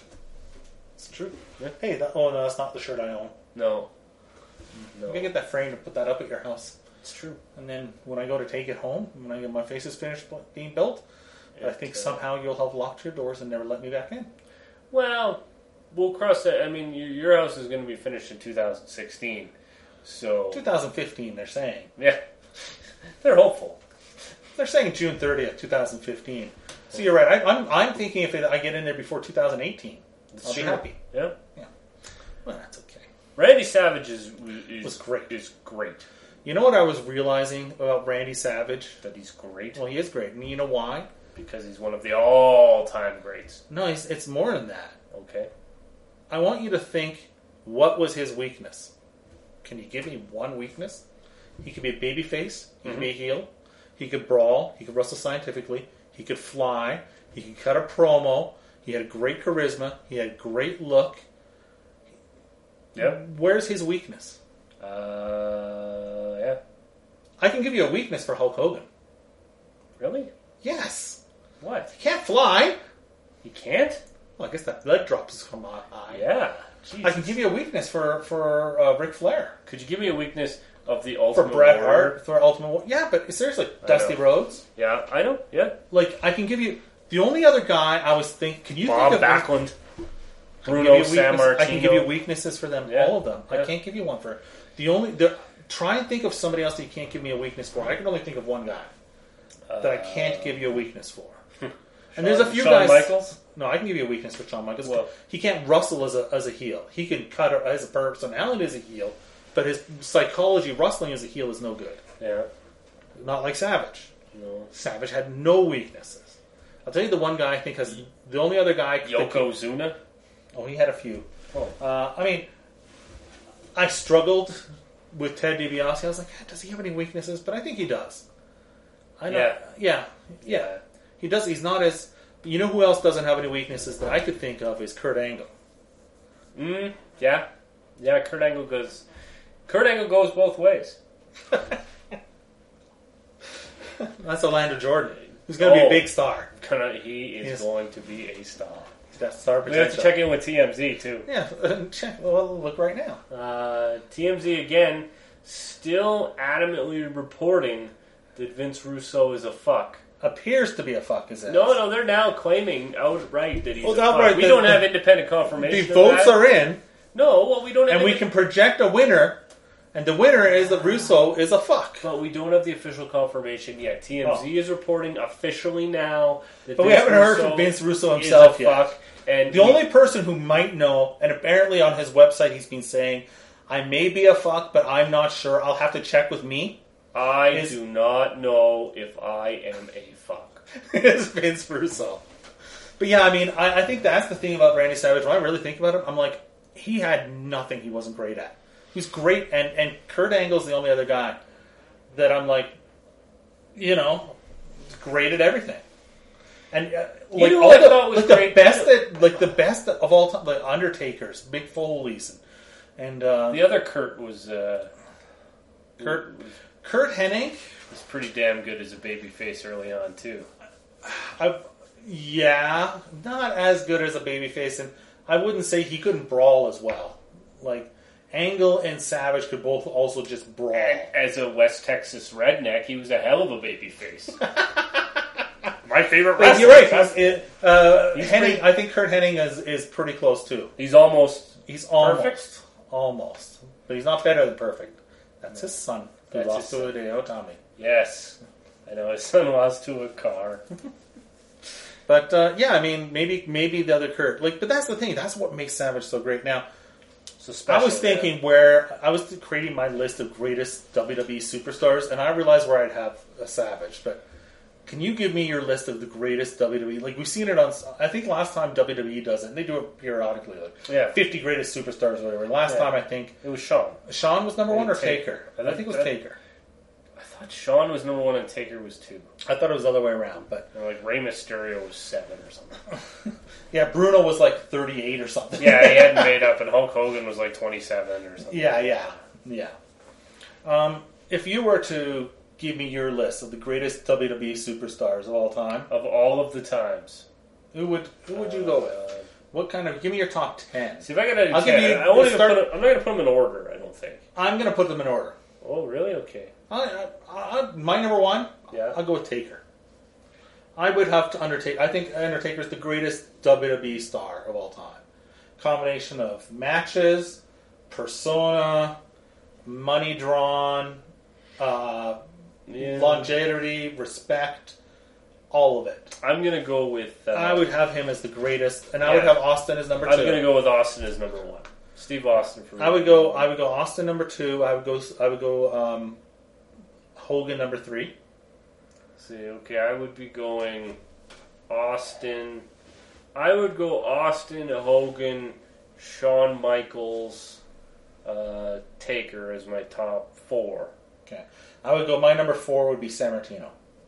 S3: It's true.
S2: Yeah.
S3: Hey, that, oh no, that's not the shirt I own.
S2: No, no,
S3: I'm gonna get that framed and put that up at your house.
S2: it's true.
S3: And then when I go to take it home, when I get my face is finished bu- being built, I
S2: It,
S3: think
S2: uh,
S3: somehow you'll have locked your doors and never let me back in.
S2: Well, we'll cross that. I mean, your, your house is going to be finished in two thousand sixteen, so
S3: twenty fifteen, they're saying.
S2: yeah, they're hopeful.
S3: They're saying June thirtieth, twenty fifteen. So you're right. I, I'm, I'm thinking if I get in there before two thousand eighteen,
S2: It's
S3: I'll be
S2: true.
S3: happy.
S2: Yeah,
S3: Well, that's okay.
S2: Randy Savage is, is
S3: Was great.
S2: Is great.
S3: You know what I was realizing about Randy Savage?
S2: That he's great
S3: Well, he is great. And you know why?
S2: because he's one of the all-time greats.
S3: No, he's, it's more than that.
S2: Okay.
S3: I want you to think, what was his weakness? Can you give me one weakness? He could be a baby face. He could be a heel. He could brawl. He could wrestle scientifically. He could fly. He could cut a promo. He had great charisma. He had great look.
S2: Yep.
S3: Where's his weakness?
S2: Uh, yeah.
S3: I can give you a weakness for Hulk Hogan.
S2: Really?
S3: Yes.
S2: What?
S3: He can't fly.
S2: He can't?
S3: Well, I guess that blood drops from my eye.
S2: Yeah.
S3: I can give you a weakness for, for uh, Ric Flair.
S2: Could you give me a weakness of the
S3: For
S2: Ultimate
S3: Bret
S2: Warrior?
S3: Hart. For Ultimate War- Yeah, but seriously,
S2: I
S3: Dusty
S2: know.
S3: Rhodes.
S2: Yeah, I know. Yeah.
S3: Like, I can give you... The only other guy I was thinking... Can you
S2: Bob
S3: think of...
S2: Backlund,
S3: I can
S2: Bruno
S3: give you a weakness-
S2: Sammartino.
S3: I can give you weaknesses for them,
S2: Yeah.
S3: all of them. I
S2: Yeah.
S3: can't give you one for... The only... The, try and think of somebody else that you can't give me a weakness for. I can only think of one guy that I can't give you a weakness for. And there's a few
S2: Shawn
S3: guys...
S2: Michaels?
S3: No, I can give you a weakness for Shawn Michaels.
S2: Well-
S3: He can't wrestle as a, as a heel. He can cut as a personality as a heel, but his psychology wrestling as a heel is no good.
S2: Yeah.
S3: Not like Savage.
S2: No.
S3: Savage had no weaknesses. I'll tell you the one guy I think has... The only other guy... that can-
S2: Yokozuna?
S3: Oh, he had a few.
S2: Oh.
S3: Uh, I mean, I struggled with Ted DiBiase. I was like, does he have any weaknesses? But I think he does. I know.
S2: Yeah.
S3: Yeah. Yeah. He does. He's not as... You know who else doesn't have any weaknesses that I could think of is Kurt Angle.
S2: Mm, yeah. Yeah, Kurt Angle goes... Kurt Angle goes both ways.
S3: That's Orlando Jordan. Who's going to be
S2: Oh.
S3: a big star.
S2: Gonna, he is
S3: Yes.
S2: going to be a star.
S3: He's got star
S2: We have to
S3: potential.
S2: check in with T M Z, too.
S3: Yeah. Check. Well, look right now.
S2: Uh, T M Z, again, still adamantly reporting that Vince Russo is a fuck.
S3: Appears to be a fuck, is it?
S2: No, no, they're now claiming outright that he's
S3: Well,
S2: a fuck.
S3: outright
S2: We
S3: that-
S2: don't
S3: the-
S2: have independent confirmation
S3: The
S2: of
S3: votes
S2: that.
S3: are in,
S2: No, well, we don't have
S3: and we
S2: any-
S3: can project a winner And the winner is that Russo is a fuck.
S2: But we don't have the official confirmation yet. T M Z
S3: Oh.
S2: is reporting officially now that
S3: But we
S2: Vince
S3: haven't heard
S2: Russo
S3: from Vince Russo
S2: is
S3: himself
S2: a
S3: yet.
S2: fuck, and
S3: The
S2: he-
S3: only person who might know, and apparently on his website he's been saying, I may be a fuck, but I'm not sure. I'll have to check with me.
S2: I
S3: is-
S2: do not know if I am a fuck.
S3: Is Vince Russo. But yeah, I mean, I, I think that's the thing about Randy Savage. When I really think about it, I'm like, he had nothing he wasn't great at. He's great, and, and Kurt Angle's the only other guy that I'm like, you know, great at everything. And uh, like
S2: know
S3: all
S2: what I
S3: the,
S2: thought was
S3: like the
S2: great?
S3: best that like the best of all time, like Undertakers, Mick Foley's, and, and uh,
S2: The other Kurt was uh,
S3: Kurt
S2: was,
S3: Kurt Hennig.
S2: was pretty damn good as a babyface early on too.
S3: I, yeah, not as good as a babyface, and I wouldn't say he couldn't brawl as well. Like Angle and Savage could both also just brawl.
S2: As a West Texas redneck, he was a hell of a babyface. My favorite
S3: But
S2: wrestler.
S3: you're right. He's, it, uh,
S2: He's
S3: Hennig,
S2: pretty-
S3: I think Kurt Hennig is, is pretty close too.
S2: He's almost
S3: He's almost,
S2: Perfect?
S3: almost, but he's not better than perfect. That's his son who
S2: That's
S3: lost
S2: his
S3: to
S2: son.
S3: Hideo Itami.
S2: yes. I know his son lost to a car.
S3: But uh, yeah, I mean, maybe maybe the other Kurt. Like, but that's the thing. That's what makes Savage so great. Now,
S2: So special,
S3: I was thinking where I was creating my list of greatest W W E superstars, and I realized where I'd have a Savage. But can you give me your list of the greatest W W E? Like we've seen it on. I think last time W W E does it, and they do it periodically, like
S2: Yeah.
S3: fifty greatest superstars or whatever. Last
S2: Yeah.
S3: time I think
S2: It was Shawn.
S3: Sean was number
S2: I
S3: one or
S2: think
S3: Taker.
S2: Taker.
S3: I think it was
S2: I-
S3: Taker.
S2: I thought Shawn was number one and Taker was two.
S3: I thought it was the other way around, but
S2: Or like Rey Mysterio was seven or something.
S3: yeah, Bruno was like thirty-eight or something.
S2: Yeah, he hadn't made up, and Hulk Hogan was like twenty-seven or something.
S3: Yeah, yeah, yeah. Um, if you were to give me your list of the greatest W W E superstars of all time,
S2: Of all of the times.
S3: who would who would you go with?
S2: Uh,
S3: What kind of? Give me your top ten.
S2: See, if I gotta do
S3: I'll give
S2: ten,
S3: you-
S2: I won't even
S3: start-
S2: put it, I'm not going to put them in order, I don't think.
S3: I'm going to put them in order.
S2: Oh, really? Okay.
S3: I, I, I, my number one,
S2: Yeah.
S3: I'll go with Taker. I would have to Undertaker. I think Undertaker's the greatest W W E star of all time. Combination of matches, persona, money drawn, uh,
S2: Yeah.
S3: longevity, respect, all of it.
S2: I'm going to go with... Uh,
S3: I would have him as the greatest, and I would
S2: Yeah.
S3: have Austin as number
S2: I'm
S3: two.
S2: going to go with Austin as number one. Steve Austin for me.
S3: I would go. I would go Austin number two. I would go. I would go um, Hogan number three.
S2: See, okay, I would be going Austin. I would go Austin, Hogan, Shawn Michaels, uh, Taker as my top four.
S3: Okay. I would go. My number four would be Sammartino.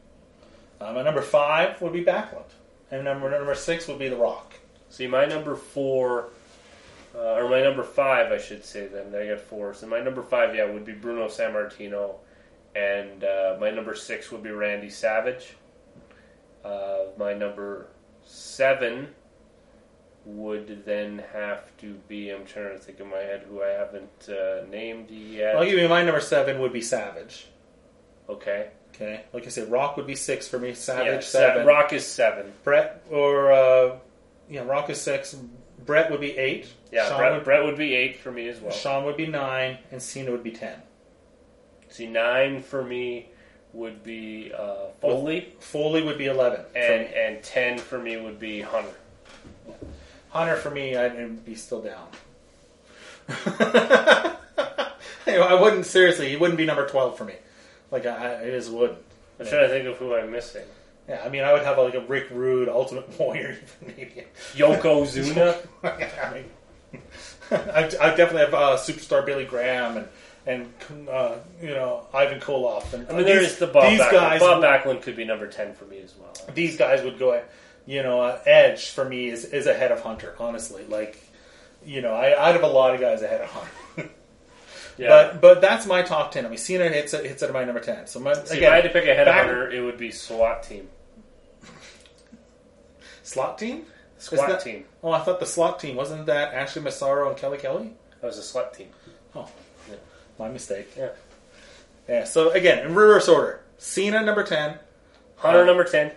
S3: Uh, my number five would be Backlund, and number number six would be The Rock.
S2: See, my number four, uh, or my number five, I should say. Then I got four. So my number five, yeah, would be Bruno Sammartino, and uh, my number six would be Randy Savage. Uh, my number seven would then have to be. I'm trying to think in my head who I haven't uh, named yet.
S3: I'll give you my number seven would be Savage.
S2: Okay.
S3: Okay. Like I said, Rock would be six for me. Savage
S2: Yeah,
S3: seven.
S2: Se- Rock is seven.
S3: Brett or uh, yeah, Rock is six. Brett would be eight.
S2: Yeah,
S3: Shawn
S2: Brett,
S3: would,
S2: Brett would be eight for me as well.
S3: Shawn would be nine, and Cena would be ten.
S2: See, nine for me would be uh, Foley,
S3: Foley would be eleven. for
S2: and
S3: me.
S2: and ten for me would be Hunter.
S3: Hunter for me, I'd be still down. You know, I wouldn't seriously. He wouldn't be number twelve for me. Like I, I just wouldn't.
S2: I'm trying to think of who I'm missing.
S3: Yeah, I mean, I would have like a Rick Rude, Ultimate Warrior, maybe.
S2: Yokozuna.
S3: I mean, I, I definitely have uh, superstar Billy Graham and and uh, you know Ivan Koloff. And
S2: I mean, there
S3: these,
S2: is the Bob
S3: these
S2: Backlund.
S3: guys.
S2: Bob Backlund could be number ten for me as well.
S3: These guys would go. You know, uh, Edge for me is is ahead of Hunter. Honestly, like you know, I, I'd have a lot of guys ahead of Hunter.
S2: Yeah.
S3: But but that's my top ten. I mean, Cena hits it, hits it at my number ten. So my,
S2: See,
S3: again,
S2: if I had to pick a head of
S3: back-
S2: Hunter, it would be SWAT team.
S3: slot team.
S2: SWAT
S3: that-
S2: team.
S3: Oh, I thought the slot team wasn't that Ashley Massaro and Kelly Kelly.
S2: That was a SWAT team.
S3: Oh,
S2: Yeah.
S3: my mistake.
S2: Yeah.
S3: Yeah. So again, in reverse order: Cena number ten,
S2: Hunter
S3: Uh,
S2: number ten.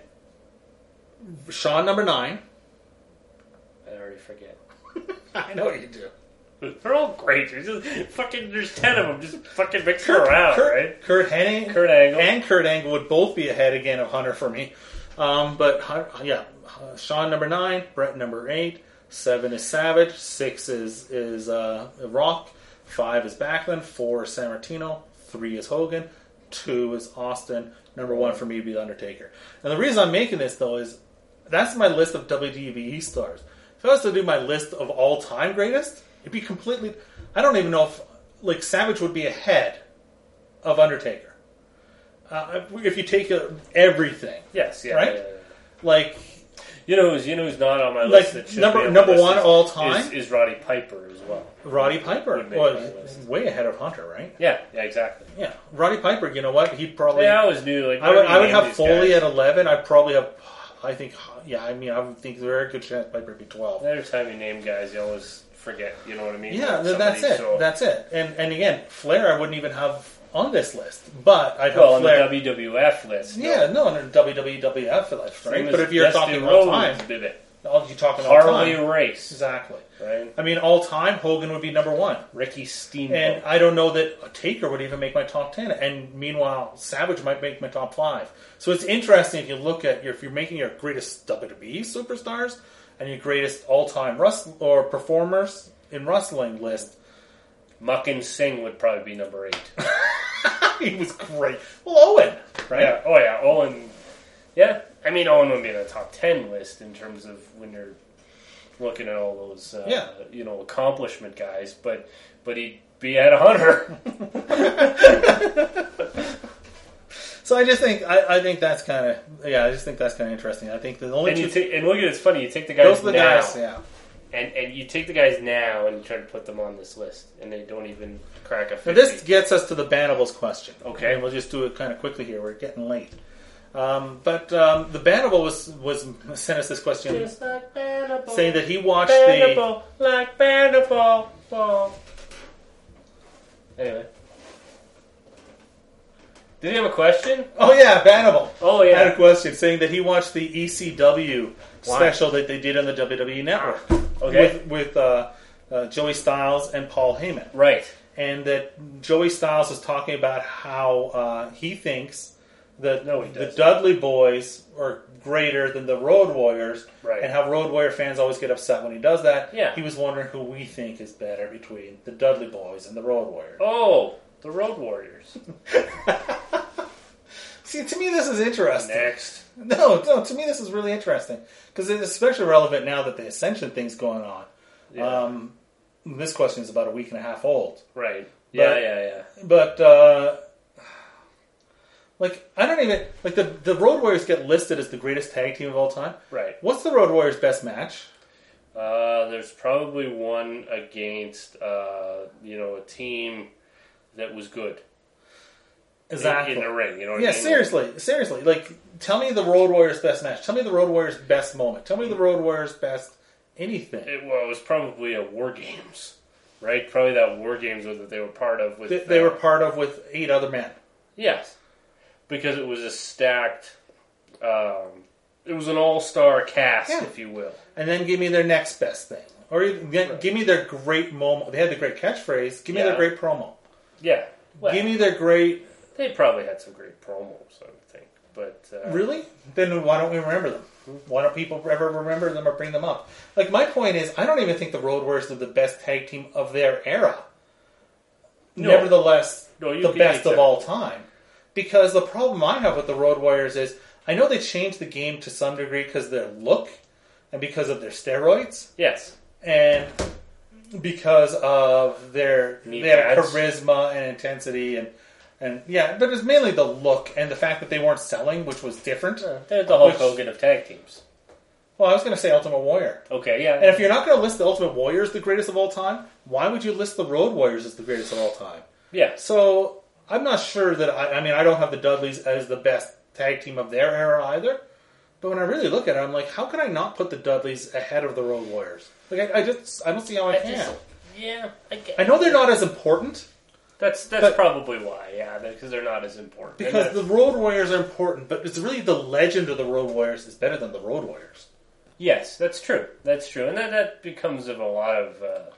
S3: Shawn number nine.
S2: I already forget.
S3: I know you do.
S2: They're all great. There's just fucking. There's ten of them. Just fucking mixing
S3: Kurt,
S2: around,
S3: Kurt,
S2: right?
S3: Kurt Hennig,
S2: Kurt Angle.
S3: and Kurt Angle would both be ahead again of Hunter for me. Um, but yeah, uh, Shawn number nine, Brett number eight, seven is Savage, six is is uh, Rock, five is Backlund, four is Sammartino, three is Hogan, two is Austin. Number one for me would be The Undertaker. And the reason I'm making this though is that's my list of W W E stars. If I was to do my list of all time greatest, it'd be completely. I don't even know if like Savage would be ahead of Undertaker. Uh, if you take uh, everything,
S2: Yes, yeah,
S3: right?
S2: yeah, yeah.
S3: Like
S2: You know who's you know who's not on my
S3: Like,
S2: list that should
S3: number-
S2: be on
S3: number
S2: my list
S3: one
S2: is-
S3: all time?
S2: is, is Roddy Piper as well.
S3: Roddy Piper
S2: Would make
S3: was
S2: my list.
S3: way ahead of Hunter, right?
S2: Yeah, yeah, exactly.
S3: Yeah, Roddy Piper. You know what? He'd probably.
S2: Yeah, I always knew like
S3: I would.
S2: whenever
S3: I
S2: you
S3: would
S2: name
S3: have
S2: these
S3: Foley
S2: guys,
S3: at eleven. I'd probably have. I think. Yeah, I mean, I would think there's a very good chance Piper would be twelve.
S2: Every time you name guys, you always forget. You know what I mean?
S3: Yeah,
S2: Like
S3: th- that's
S2: somebody,
S3: it.
S2: so-
S3: That's it. And and again, Flair, I wouldn't even have on this list, but I'd have
S2: well, on the
S3: Flair.
S2: W W F list. no.
S3: Yeah, no, on the W W F list,
S2: Same
S3: right?
S2: as
S3: But if you're
S2: Dusty
S3: talking all
S2: Rhodes
S3: time,
S2: did it.
S3: all you talking all
S2: Harley
S3: time,
S2: Race,
S3: exactly.
S2: right?
S3: I mean, all time, Hogan would be number one.
S2: Ricky Steamboat.
S3: And I don't know that a Taker would even make my top ten. And meanwhile, Savage might make my top five. So it's interesting if you look at your, if you're making your greatest W W E superstars and your greatest all-time wrestler or performers in wrestling list.
S2: Muckin Singh would probably be number eight.
S3: He was great. Well, Owen, right?
S2: Yeah. Oh yeah, Owen. Yeah, I mean Owen would be in the top ten list in terms of when you're looking at all those, uh,
S3: Yeah.
S2: you know, accomplishment guys. But but he'd be at a Hunter.
S3: So I just think I, I think that's kind of yeah. I just think that's kind of interesting. I think the only
S2: and you
S3: two,
S2: take and look at it's funny. You take the guys
S3: those are the
S2: now,
S3: guys. Yeah.
S2: and and you take the guys now and you try to put them on this list, and they don't even crack a
S3: Now
S2: fifty.
S3: this gets us to the Banables question.
S2: Okay.
S3: And we'll just do it kind of quickly here. We're getting late. Um, but um, the Banable was, was sent us this question
S2: Just like Bannable,
S3: saying that he watched the...
S2: Bannable, like Bannable, ball. Anyway. Did he have a question?
S3: Oh yeah, Banable.
S2: Oh,
S3: Had a
S2: yeah.
S3: question saying that he watched the E C W
S2: Why?
S3: special that they did on the W W E Network.
S2: Okay.
S3: With, with uh, uh, Joey Styles and Paul Heyman.
S2: Right.
S3: And that Joey Styles was talking about how uh, he thinks that
S2: No, he
S3: the
S2: doesn't.
S3: Dudley Boys are greater than the Road Warriors,
S2: Right.
S3: and how Road Warrior fans always get upset when he does that.
S2: Yeah.
S3: He was wondering who we think is better between the Dudley Boys and the Road Warriors.
S2: Oh, the Road Warriors.
S3: See, to me, this is interesting.
S2: Next.
S3: No, no, to me, this is really interesting because it's especially relevant now that the Ascension thing's going on.
S2: Yeah.
S3: Um, this question is about a week and a half old.
S2: Right. Yeah,
S3: But-
S2: yeah, yeah.
S3: But, uh, like, I don't even, like, the, the Road Warriors get listed as the greatest tag team of all time.
S2: Right.
S3: What's the Road Warriors' best match?
S2: Uh, there's probably one against, uh, you know, a team that was good. In-
S3: Exactly.
S2: In, the ring, you know what
S3: Yeah,
S2: I mean?
S3: seriously, seriously. Like, tell me the Road Warriors' best match. Tell me the Road Warriors' best moment. Tell me the Road Warriors' best anything.
S2: It, well, it was probably a War Games, right? Probably that War Games that they were part of. With
S3: They, they
S2: uh,
S3: were part of with eight other men.
S2: Yes, because it was a stacked. Um, it was an all-star cast,
S3: Yeah.
S2: if you will.
S3: And then give me their next best thing. Or you- g-
S2: Right.
S3: give me their great moment. They had the great catchphrase. Give me
S2: Yeah.
S3: their great promo.
S2: Yeah, well,
S3: Give me their great...
S2: they probably had some great promos, I would think. But uh,
S3: Really? Then why don't we remember them? Why don't people ever remember them or bring them up? Like, my point is, I don't even think the Road Warriors are the best tag team of their era.
S2: No.
S3: Nevertheless,
S2: No, you
S3: the
S2: can
S3: best of
S2: accept-
S3: all time. Because the problem I have with the Road Warriors is, I know they changed the game to some degree because of their look and because of their steroids
S2: yes,
S3: and because of their
S2: Knee
S3: their
S2: pads.
S3: charisma and intensity and and yeah, but it's mainly the look and the fact that they weren't selling, which was different.
S2: they're the Hulk
S3: Which-
S2: Hogan of tag teams.
S3: Well, I was going to say Ultimate Warrior.
S2: Okay, yeah.
S3: And if you're not going to list the Ultimate Warrior as the greatest of all time, why would you list the Road Warriors as the greatest of all time?
S2: yeah,
S3: So I'm not sure that I, I mean I don't have the Dudleys as the best tag team of their era either. But when I really look at it, I'm like, how can I not put the Dudleys ahead of the Road Warriors? Like I, I just I don't see how I,
S2: I
S3: can.
S2: just- yeah, I, get,
S3: I know they're not as important
S2: that's that's
S3: but-
S2: probably why. Yeah, because they're not as important. And
S3: because the
S2: that's-
S3: Road Warriors are important, but it's really the legend of the Road Warriors is better than the Road Warriors.
S2: yes, that's true. That's true, and that that becomes of a lot of uh,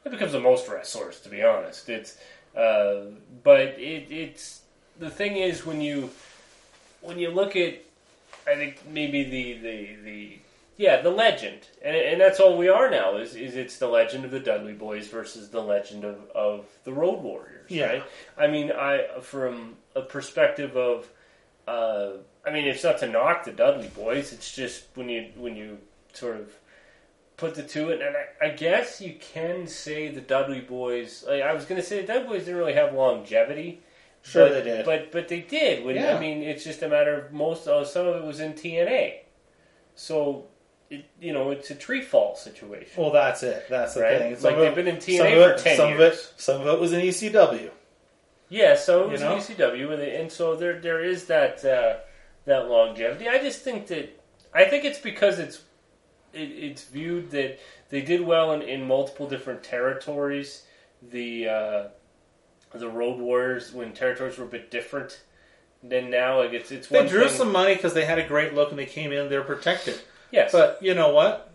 S2: It becomes the most wrestlers, to be honest. It's, uh, but it, it's the thing is when you when you look at, I think maybe the the, the yeah the legend, and and that's all we are now is is it's the legend of the Dudley Boys versus the legend of, of the Road Warriors.
S3: Yeah.
S2: Right? I mean, I from a perspective of, uh, I mean, it's not to knock the Dudley Boys. It's just when you when you sort of put the two in, and I, I guess you can say the Dudley Boys. Like, I was going to say the Dudley Boys didn't really have longevity.
S3: Sure,
S2: but,
S3: they did,
S2: but but they did. When,
S3: Yeah.
S2: I mean, it's just a matter of most. Oh, some of it was in T N A, so it, you know it's a tree fall situation.
S3: Well, that's it. That's the
S2: Right?
S3: thing.
S2: Like,
S3: Some of
S2: they've
S3: it-
S2: been in T N A
S3: some of
S2: for
S3: it-
S2: ten
S3: some
S2: years.
S3: Of it, some of it was in E C W.
S2: Yeah, so it was
S3: You know?
S2: E C W, and, and so there there is that uh, that longevity. I just think that I think it's because it's it, it's viewed that they did well in, in multiple different territories. The uh, the Road Warriors, when territories were a bit different than now, like it's it's
S3: They
S2: one
S3: drew
S2: thing.
S3: some money because they had a great look and they came in. They were protected.
S2: Yes,
S3: But you know what?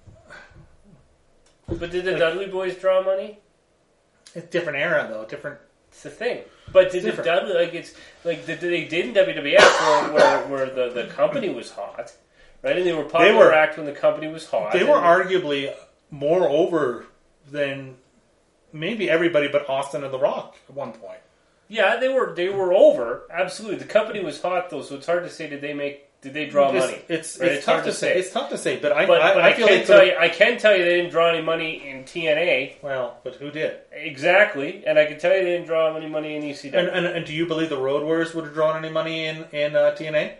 S2: but did the
S3: like-
S2: Dudley Boys draw money?
S3: It's a different era, though. Different.
S2: It's the thing. But did the
S3: Different.
S2: Dudley like it's like the, they did in W W F where, where, where the, the company was hot, right? And they were popular
S3: were-
S2: act when the company was hot.
S3: They
S2: and-
S3: were arguably more over than maybe everybody but Austin and The Rock at one point.
S2: Yeah, they were they were over. Absolutely. The company was hot though, so it's hard to say did they make did they draw
S3: It's-
S2: money?
S3: It's
S2: Right?
S3: it's, tough to say. It's tough to say, but I
S2: But,
S3: I,
S2: but
S3: I
S2: I,
S3: feel
S2: can
S3: like
S2: tell
S3: the-
S2: you I can tell you they didn't draw any money in T N A.
S3: well, but who did?
S2: Exactly. And I can tell you they didn't draw any money in E C W.
S3: And, and and do you believe the Road Warriors would have drawn any money in in uh, T N A?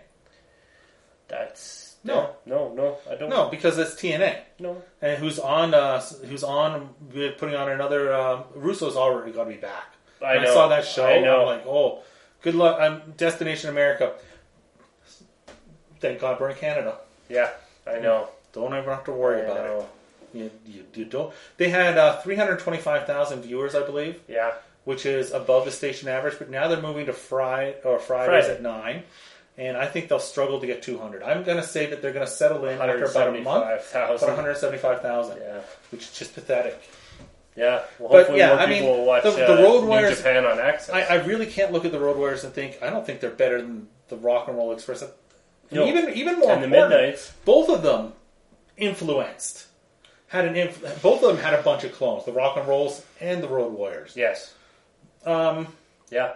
S2: That's
S3: No.
S2: no, no, I don't
S3: No, because it's T N A.
S2: no.
S3: And who's on? Uh, who's on? Putting on another. Uh, Russo's already got to be back.
S2: I
S3: And
S2: know.
S3: I saw that show.
S2: I know.
S3: I'm like, oh, good luck. I'm Destination America. Thank God we're in Canada.
S2: Yeah, I know.
S3: Don't ever have to worry
S2: I
S3: about
S2: know.
S3: it. You, you, you don't. They had uh, three hundred twenty-five thousand viewers, I believe,
S2: Yeah.
S3: which is above the station average. But now they're moving to Friday or Fridays
S2: Friday.
S3: at nine, and I think they'll struggle to get two hundred. I'm going to say that they're going to settle in after about a month, about
S2: thousand.
S3: one hundred seventy-five thousand,
S2: Yeah.
S3: which is just pathetic.
S2: Yeah. Well,
S3: But,
S2: hopefully
S3: yeah,
S2: more
S3: I
S2: people
S3: mean,
S2: will watch
S3: the- the
S2: uh,
S3: Road
S2: New
S3: Warriors-
S2: Japan on Access.
S3: I, I really can't look at the Road Warriors and think I don't think they're better than the Rock and Roll Express. And
S2: No.
S3: even even more
S2: and the
S3: important,
S2: Midnights.
S3: both of them influenced. Had an inf- both of them had a bunch of clones, the Rock and Rolls and the Road Warriors.
S2: Yes.
S3: Um,
S2: Yeah.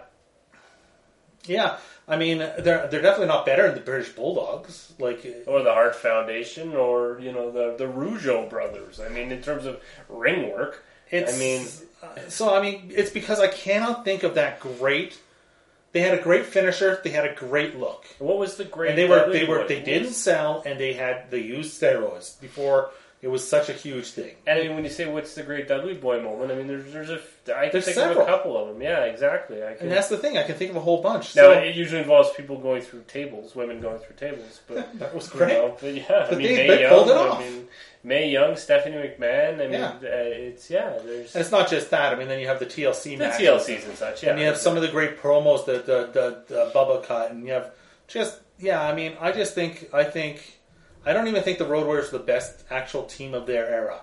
S3: yeah, I mean they're they're definitely not better than the British Bulldogs. Like
S2: Or the Hart Foundation, or you know the the Rougeau brothers. I mean, in terms of ring work,
S3: it's.
S2: I mean,
S3: so I mean it's because I cannot think of that great. They had a great finisher. They had a great look.
S2: what was the great?
S3: And they were
S2: Dudley
S3: they were
S2: Boys?
S3: they didn't sell, and they had they used steroids before it was such a huge thing.
S2: And I mean, when you say what's the great Dudley Boy moment, I mean, there's there's a I can
S3: There's
S2: think of
S3: several.
S2: a couple of them. Yeah, exactly. I can.
S3: And that's the thing. I can think of a whole bunch.
S2: Now
S3: So
S2: it usually involves people going through tables, women going through tables, but
S3: that was
S2: you
S3: great.
S2: know, but yeah, I
S3: But
S2: mean,
S3: they-
S2: Mae
S3: they
S2: Young.
S3: pulled it
S2: I
S3: off.
S2: mean, Mae Young, Stephanie McMahon. I mean,
S3: Yeah.
S2: uh, it's yeah. There's
S3: And it's not just that. I mean, then you have the T L C
S2: the
S3: matches.
S2: T L Cs and such. Yeah,
S3: And you have some of the great promos that the, the, the Bubba cut, and you have just yeah. I mean, I just think I think I don't even think the Road Warriors are the best actual team of their era.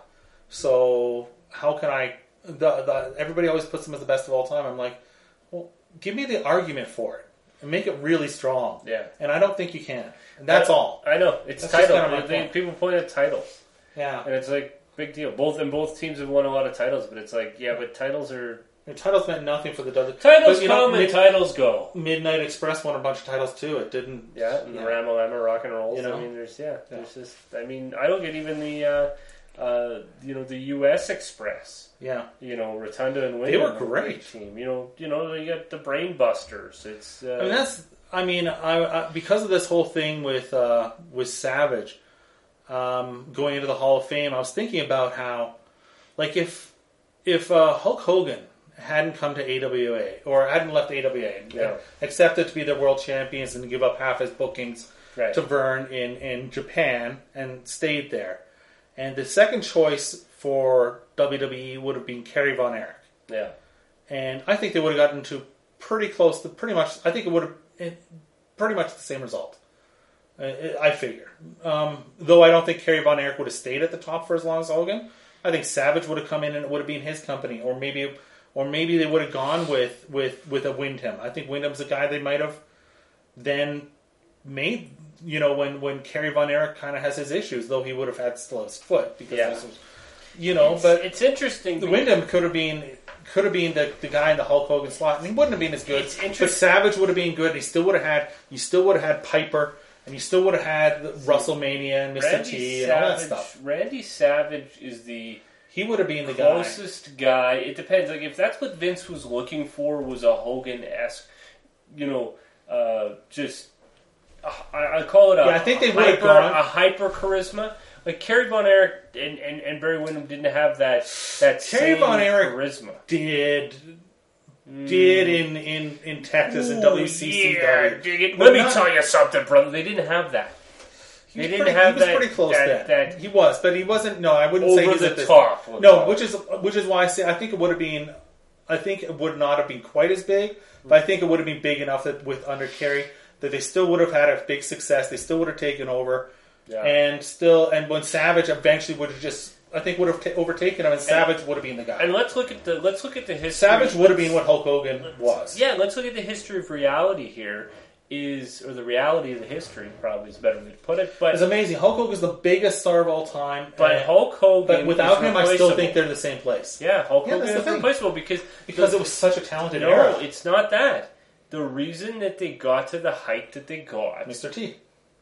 S3: So how can I? The, the everybody always puts them as the best of all time. I'm like, well, give me the argument for it and make it really strong.
S2: Yeah.
S3: And I don't think you can. And that's
S2: I,
S3: all.
S2: I know it's
S3: That's just
S2: title.
S3: kinda my
S2: They-
S3: point.
S2: people point at titles,
S3: Yeah.
S2: and it's like big deal. Both and both teams have won a lot of titles, but it's like yeah, but titles are
S3: The titles meant nothing for the W.
S2: titles
S3: But, you know,
S2: come and
S3: Mid-
S2: titles go.
S3: Midnight Express won a bunch of titles too. It didn't.
S2: Yeah, and
S3: Yeah.
S2: the Ramalama rock and rolls.
S3: You know?
S2: I mean, there's yeah,
S3: Yeah.
S2: there's just. I mean, I don't get even the uh, uh, you know the U S Express.
S3: Yeah.
S2: You know, Rotunda and
S3: They
S2: Wyndham.
S3: were great.
S2: Team. You know, you know you got the Brain Busters. It's. Uh,
S3: I mean that's. I mean, I, I because of this whole thing with uh, with Savage um, going into the Hall of Fame, I was thinking about how, like, if if uh, Hulk Hogan hadn't come to A W A or hadn't left A W A and
S2: Yeah.
S3: accepted to be the world champions and give up half his bookings
S2: right.
S3: to Vern in, in Japan and stayed there, and the second choice for W W E would have been Kerry Von Erich.
S2: Yeah.
S3: And I think they would have gotten to pretty close to pretty much. I think it would have it, pretty much the same result. I, I figure. Um, though I don't think Kerry Von Erich would have stayed at the top for as long as Hogan. I think Savage would have come in and it would have been his company, or maybe, or maybe they would have gone with with with a Wyndham. I think Wyndham's a guy they might have then made. You know, when when Kerry Von Erich kind of has his issues, though he would have had still his foot because
S2: Yeah.
S3: this was, you know,
S2: It's,
S3: but
S2: it's interesting.
S3: the
S2: because-
S3: Wyndham could have been could have been the, the guy in the Hulk Hogan slot, and he wouldn't have been as good.
S2: It's
S3: But
S2: interesting.
S3: Savage would have been good, and he still would have had you still would have had Piper, and you still would have had WrestleMania and Mister
S2: Randy
S3: T and all that
S2: Savage,
S3: stuff.
S2: Randy Savage is the
S3: He would have been the guy.
S2: closest guy. It depends. Like if that's what Vince was looking for, was a Hogan-esque, you know, uh, just uh, I, I call it a.
S3: Yeah, I think they
S2: a
S3: would have
S2: hyper,
S3: gone-
S2: a hyper charisma. Like Kerry Von Erich and, and, and Barry Windham didn't have that that
S3: Kerry
S2: same
S3: Von Erich
S2: charisma.
S3: Did did in, in, in Texas and
S2: Ooh,
S3: W C C W.
S2: yeah, dig it.
S3: But
S2: Let me
S3: not-
S2: tell you something, brother. They didn't have that.
S3: He
S2: They
S3: was
S2: didn't
S3: pretty,
S2: have
S3: he was
S2: that-
S3: pretty close
S2: that-
S3: then.
S2: that-
S3: He was, but he wasn't. No, I wouldn't say
S2: Over
S3: he's
S2: the
S3: at this.
S2: top. we'll
S3: No,
S2: call
S3: which
S2: it.
S3: is which is why I say I think it would have been. I think it would not have been quite as big, but I think it would have been big enough that with under Kerry that they still would have had a big success. They still would have taken over,
S2: Yeah.
S3: and still and when Savage eventually would have just I think would have ta overtaken him, and Savage would have been the guy.
S2: And let's look at the let's look at the history.
S3: Savage would have been what Hulk Hogan was.
S2: Yeah, let's look at the history of reality here. Is or the reality of the history probably is a better way to put it. But
S3: It's amazing. Hulk Hogan's the biggest star of all time,
S2: but
S3: and-
S2: Hulk Hogan.
S3: but without
S2: is
S3: him, I still
S2: replaceable.
S3: think they're in the same place
S2: yeah, Hulk
S3: Yeah,
S2: Hogan
S3: that's the
S2: is
S3: thing.
S2: replaceable because
S3: because it was such a talented
S2: no,
S3: era.
S2: it's not that. The reason that they got to the height that they got,
S3: Mister T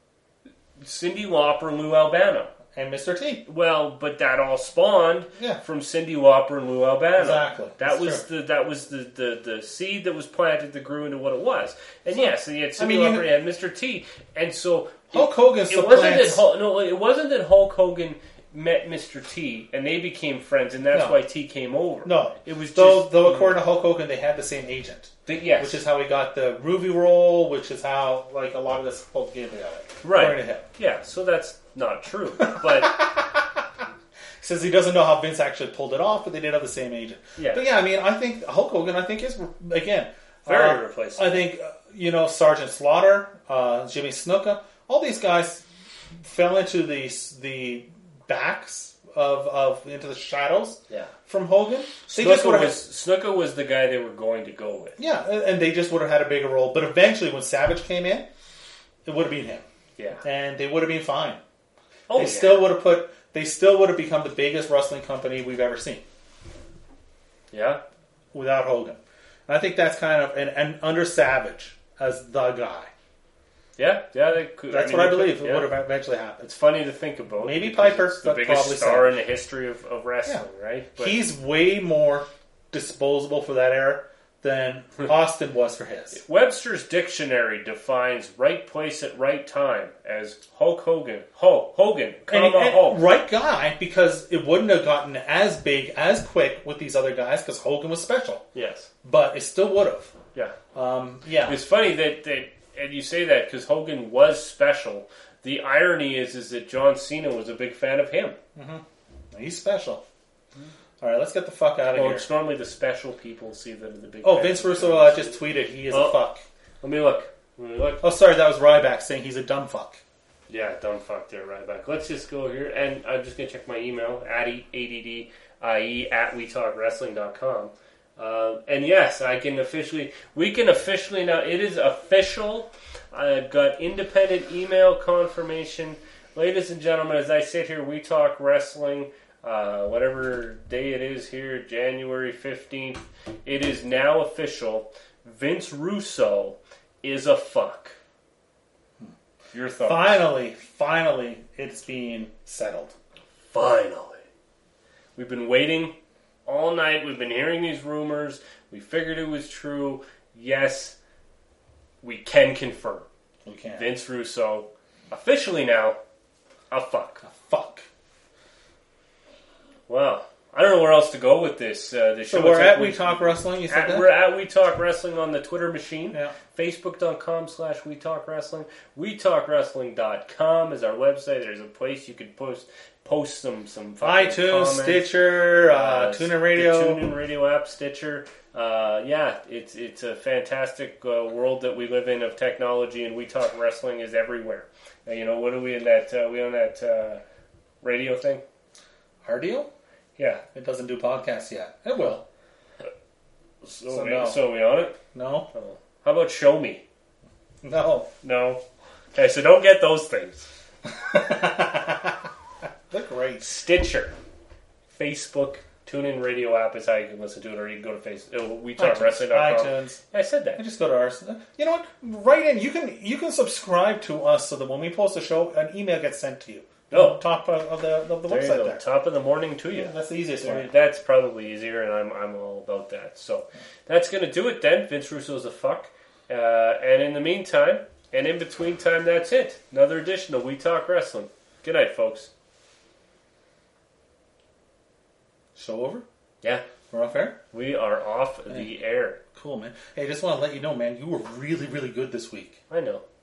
S2: Cyndi Lauper and Lou Albano.
S3: and Mister T.
S2: Well, but that all spawned
S3: Yeah.
S2: from Cyndi Lauper and Lou Albano.
S3: Exactly.
S2: That
S3: That's
S2: was
S3: true.
S2: the that was the, the, the seed that was planted that grew into what it was. And yes, and you had Cyndi
S3: I mean,
S2: Lauper,
S3: you-
S2: you had Mister T, and so
S3: Hulk Hogan
S2: it wasn't that
S3: supplants.
S2: Hulk, no, it wasn't that Hulk Hogan met Mister T and they became friends, and that's
S3: No.
S2: why T came over.
S3: No,
S2: it was
S3: though.
S2: just
S3: Though according to Hulk Hogan, they had the same agent,
S2: the, yes,
S3: which is how he got the Ruby role, which is how like a lot of this Hulk gave it.
S2: right.
S3: According to him,
S2: Yeah, so that's not true, but
S3: says he doesn't know how Vince actually pulled it off, but they did have the same agent.
S2: Yeah.
S3: But yeah, I mean, I think Hulk Hogan, I think is again
S2: very
S3: uh,
S2: replaceable.
S3: I think uh, you know Sergeant Slaughter, uh, Jimmy Snuka, all these guys fell into the the backs of of into the shadows
S2: yeah,
S3: from Hogan. They just
S2: Snuka
S3: would have
S2: was Snuka was the guy they were going to go with.
S3: yeah, and and they just would have had a bigger role. But eventually, when Savage came in, it would have been him,
S2: Yeah,
S3: and they would have been fine.
S2: oh
S3: they
S2: yeah.
S3: still would have put. They still would have become the biggest wrestling company we've ever seen
S2: yeah.
S3: without Hogan. And I think that's kind of and, and under Savage as the guy.
S2: Yeah, yeah, they could.
S3: That's
S2: mean,
S3: what I
S2: they
S3: believe
S2: could,
S3: it
S2: yeah.
S3: would have eventually happened.
S2: It's funny to think about.
S3: Maybe
S2: because
S3: Piper,
S2: it's the
S3: but
S2: biggest
S3: probably
S2: star
S3: Savage.
S2: in the history of, of wrestling, right? But
S3: He's way more disposable for that era than Austin was for his.
S2: Webster's dictionary defines right place at right time as Hulk Hogan. Ho Hogan, comma
S3: And, and
S2: Hulk.
S3: right guy, because it wouldn't have gotten as big, as quick with these other guys, because Hogan was special.
S2: Yes,
S3: But it still would have.
S2: yeah.
S3: Um, yeah.
S2: It's funny that, that and you say that because Hogan was special. The irony is, is that John Cena was a big fan of him.
S3: He's special. All right, let's get the fuck out of
S2: Well,
S3: here.
S2: it's normally the special people see that as the big.
S3: Oh,
S2: fans.
S3: Vince Russo uh, just tweeted he is
S2: Oh.
S3: a fuck.
S2: Let me look. Let me look.
S3: Oh, sorry, that was Ryback saying he's a dumb fuck.
S2: Yeah, dumb fuck there, right back. Let's just go here, and I'm just going to check my email, Addy, A D D I E, at we talk wrestling dot com. Uh, and yes, I can officially, we can officially now, it is official. I've got independent email confirmation. Ladies and gentlemen, as I sit here, we talk wrestling, uh, whatever day it is here, January fifteenth, it is now official. Vince Russo is a fuck. Your thoughts?
S3: Finally, finally, it's being settled.
S2: Finally. We've been waiting all night. We've been hearing these rumors. We figured it was true. Yes, we can confirm.
S3: We can't.
S2: Vince Russo, officially now, a fuck.
S3: Fuck.
S2: Wow. I don't know where else to go with this. Uh, this
S3: So
S2: show.
S3: we're
S2: It's like
S3: at We Talk Wrestling, you said
S2: At,
S3: that?
S2: we're at We Talk Wrestling on the Twitter machine.
S3: Yeah.
S2: Facebook.com slash We Talk Wrestling. We Talk Wrestling dot com is our website. There's a place you can post post some some fucking
S3: iTunes,
S2: comments.
S3: Stitcher, uh, TuneIn Radio.
S2: the TuneIn Radio app, Stitcher. Uh, yeah, it's it's a fantastic uh, world that we live in of technology, and We Talk Wrestling is everywhere. Uh, you know, what are we in that? Uh, we on that uh, radio thing?
S3: Our deal?
S2: Yeah.
S3: It doesn't do podcasts yet. It will.
S2: So,
S3: So
S2: we,
S3: no.
S2: so we on it?
S3: No?
S2: Oh. How about Show Me?
S3: No.
S2: No. Okay, so don't get those things.
S3: They're great.
S2: Stitcher, Facebook, TuneIn Radio app is how you can listen to it, or you can go to Facebook. Oh, we talk
S3: iTunes.
S2: wrestling dot com.
S3: iTunes.
S2: I said
S3: I
S2: that.
S3: just go to ours. You know what? Write in. You can you can subscribe to us so that when we post a show, an email gets sent to you.
S2: Oh.
S3: Top of of the of the
S2: There you
S3: website
S2: go.
S3: there.
S2: Top of the morning to you.
S3: That's the easiest
S2: There-
S3: way.
S2: That's probably easier, and I'm I'm all about that. So that's going to do it then. Vince Russo's a fuck. Uh, and in the meantime, and in between time, that's it. Another edition of We Talk Wrestling. Good night, folks.
S3: Show over?
S2: Yeah,
S3: We're off air?
S2: we are off the air.
S3: Cool, man. Hey, I just want to let you know, man, you were really, really good this week.
S2: I know.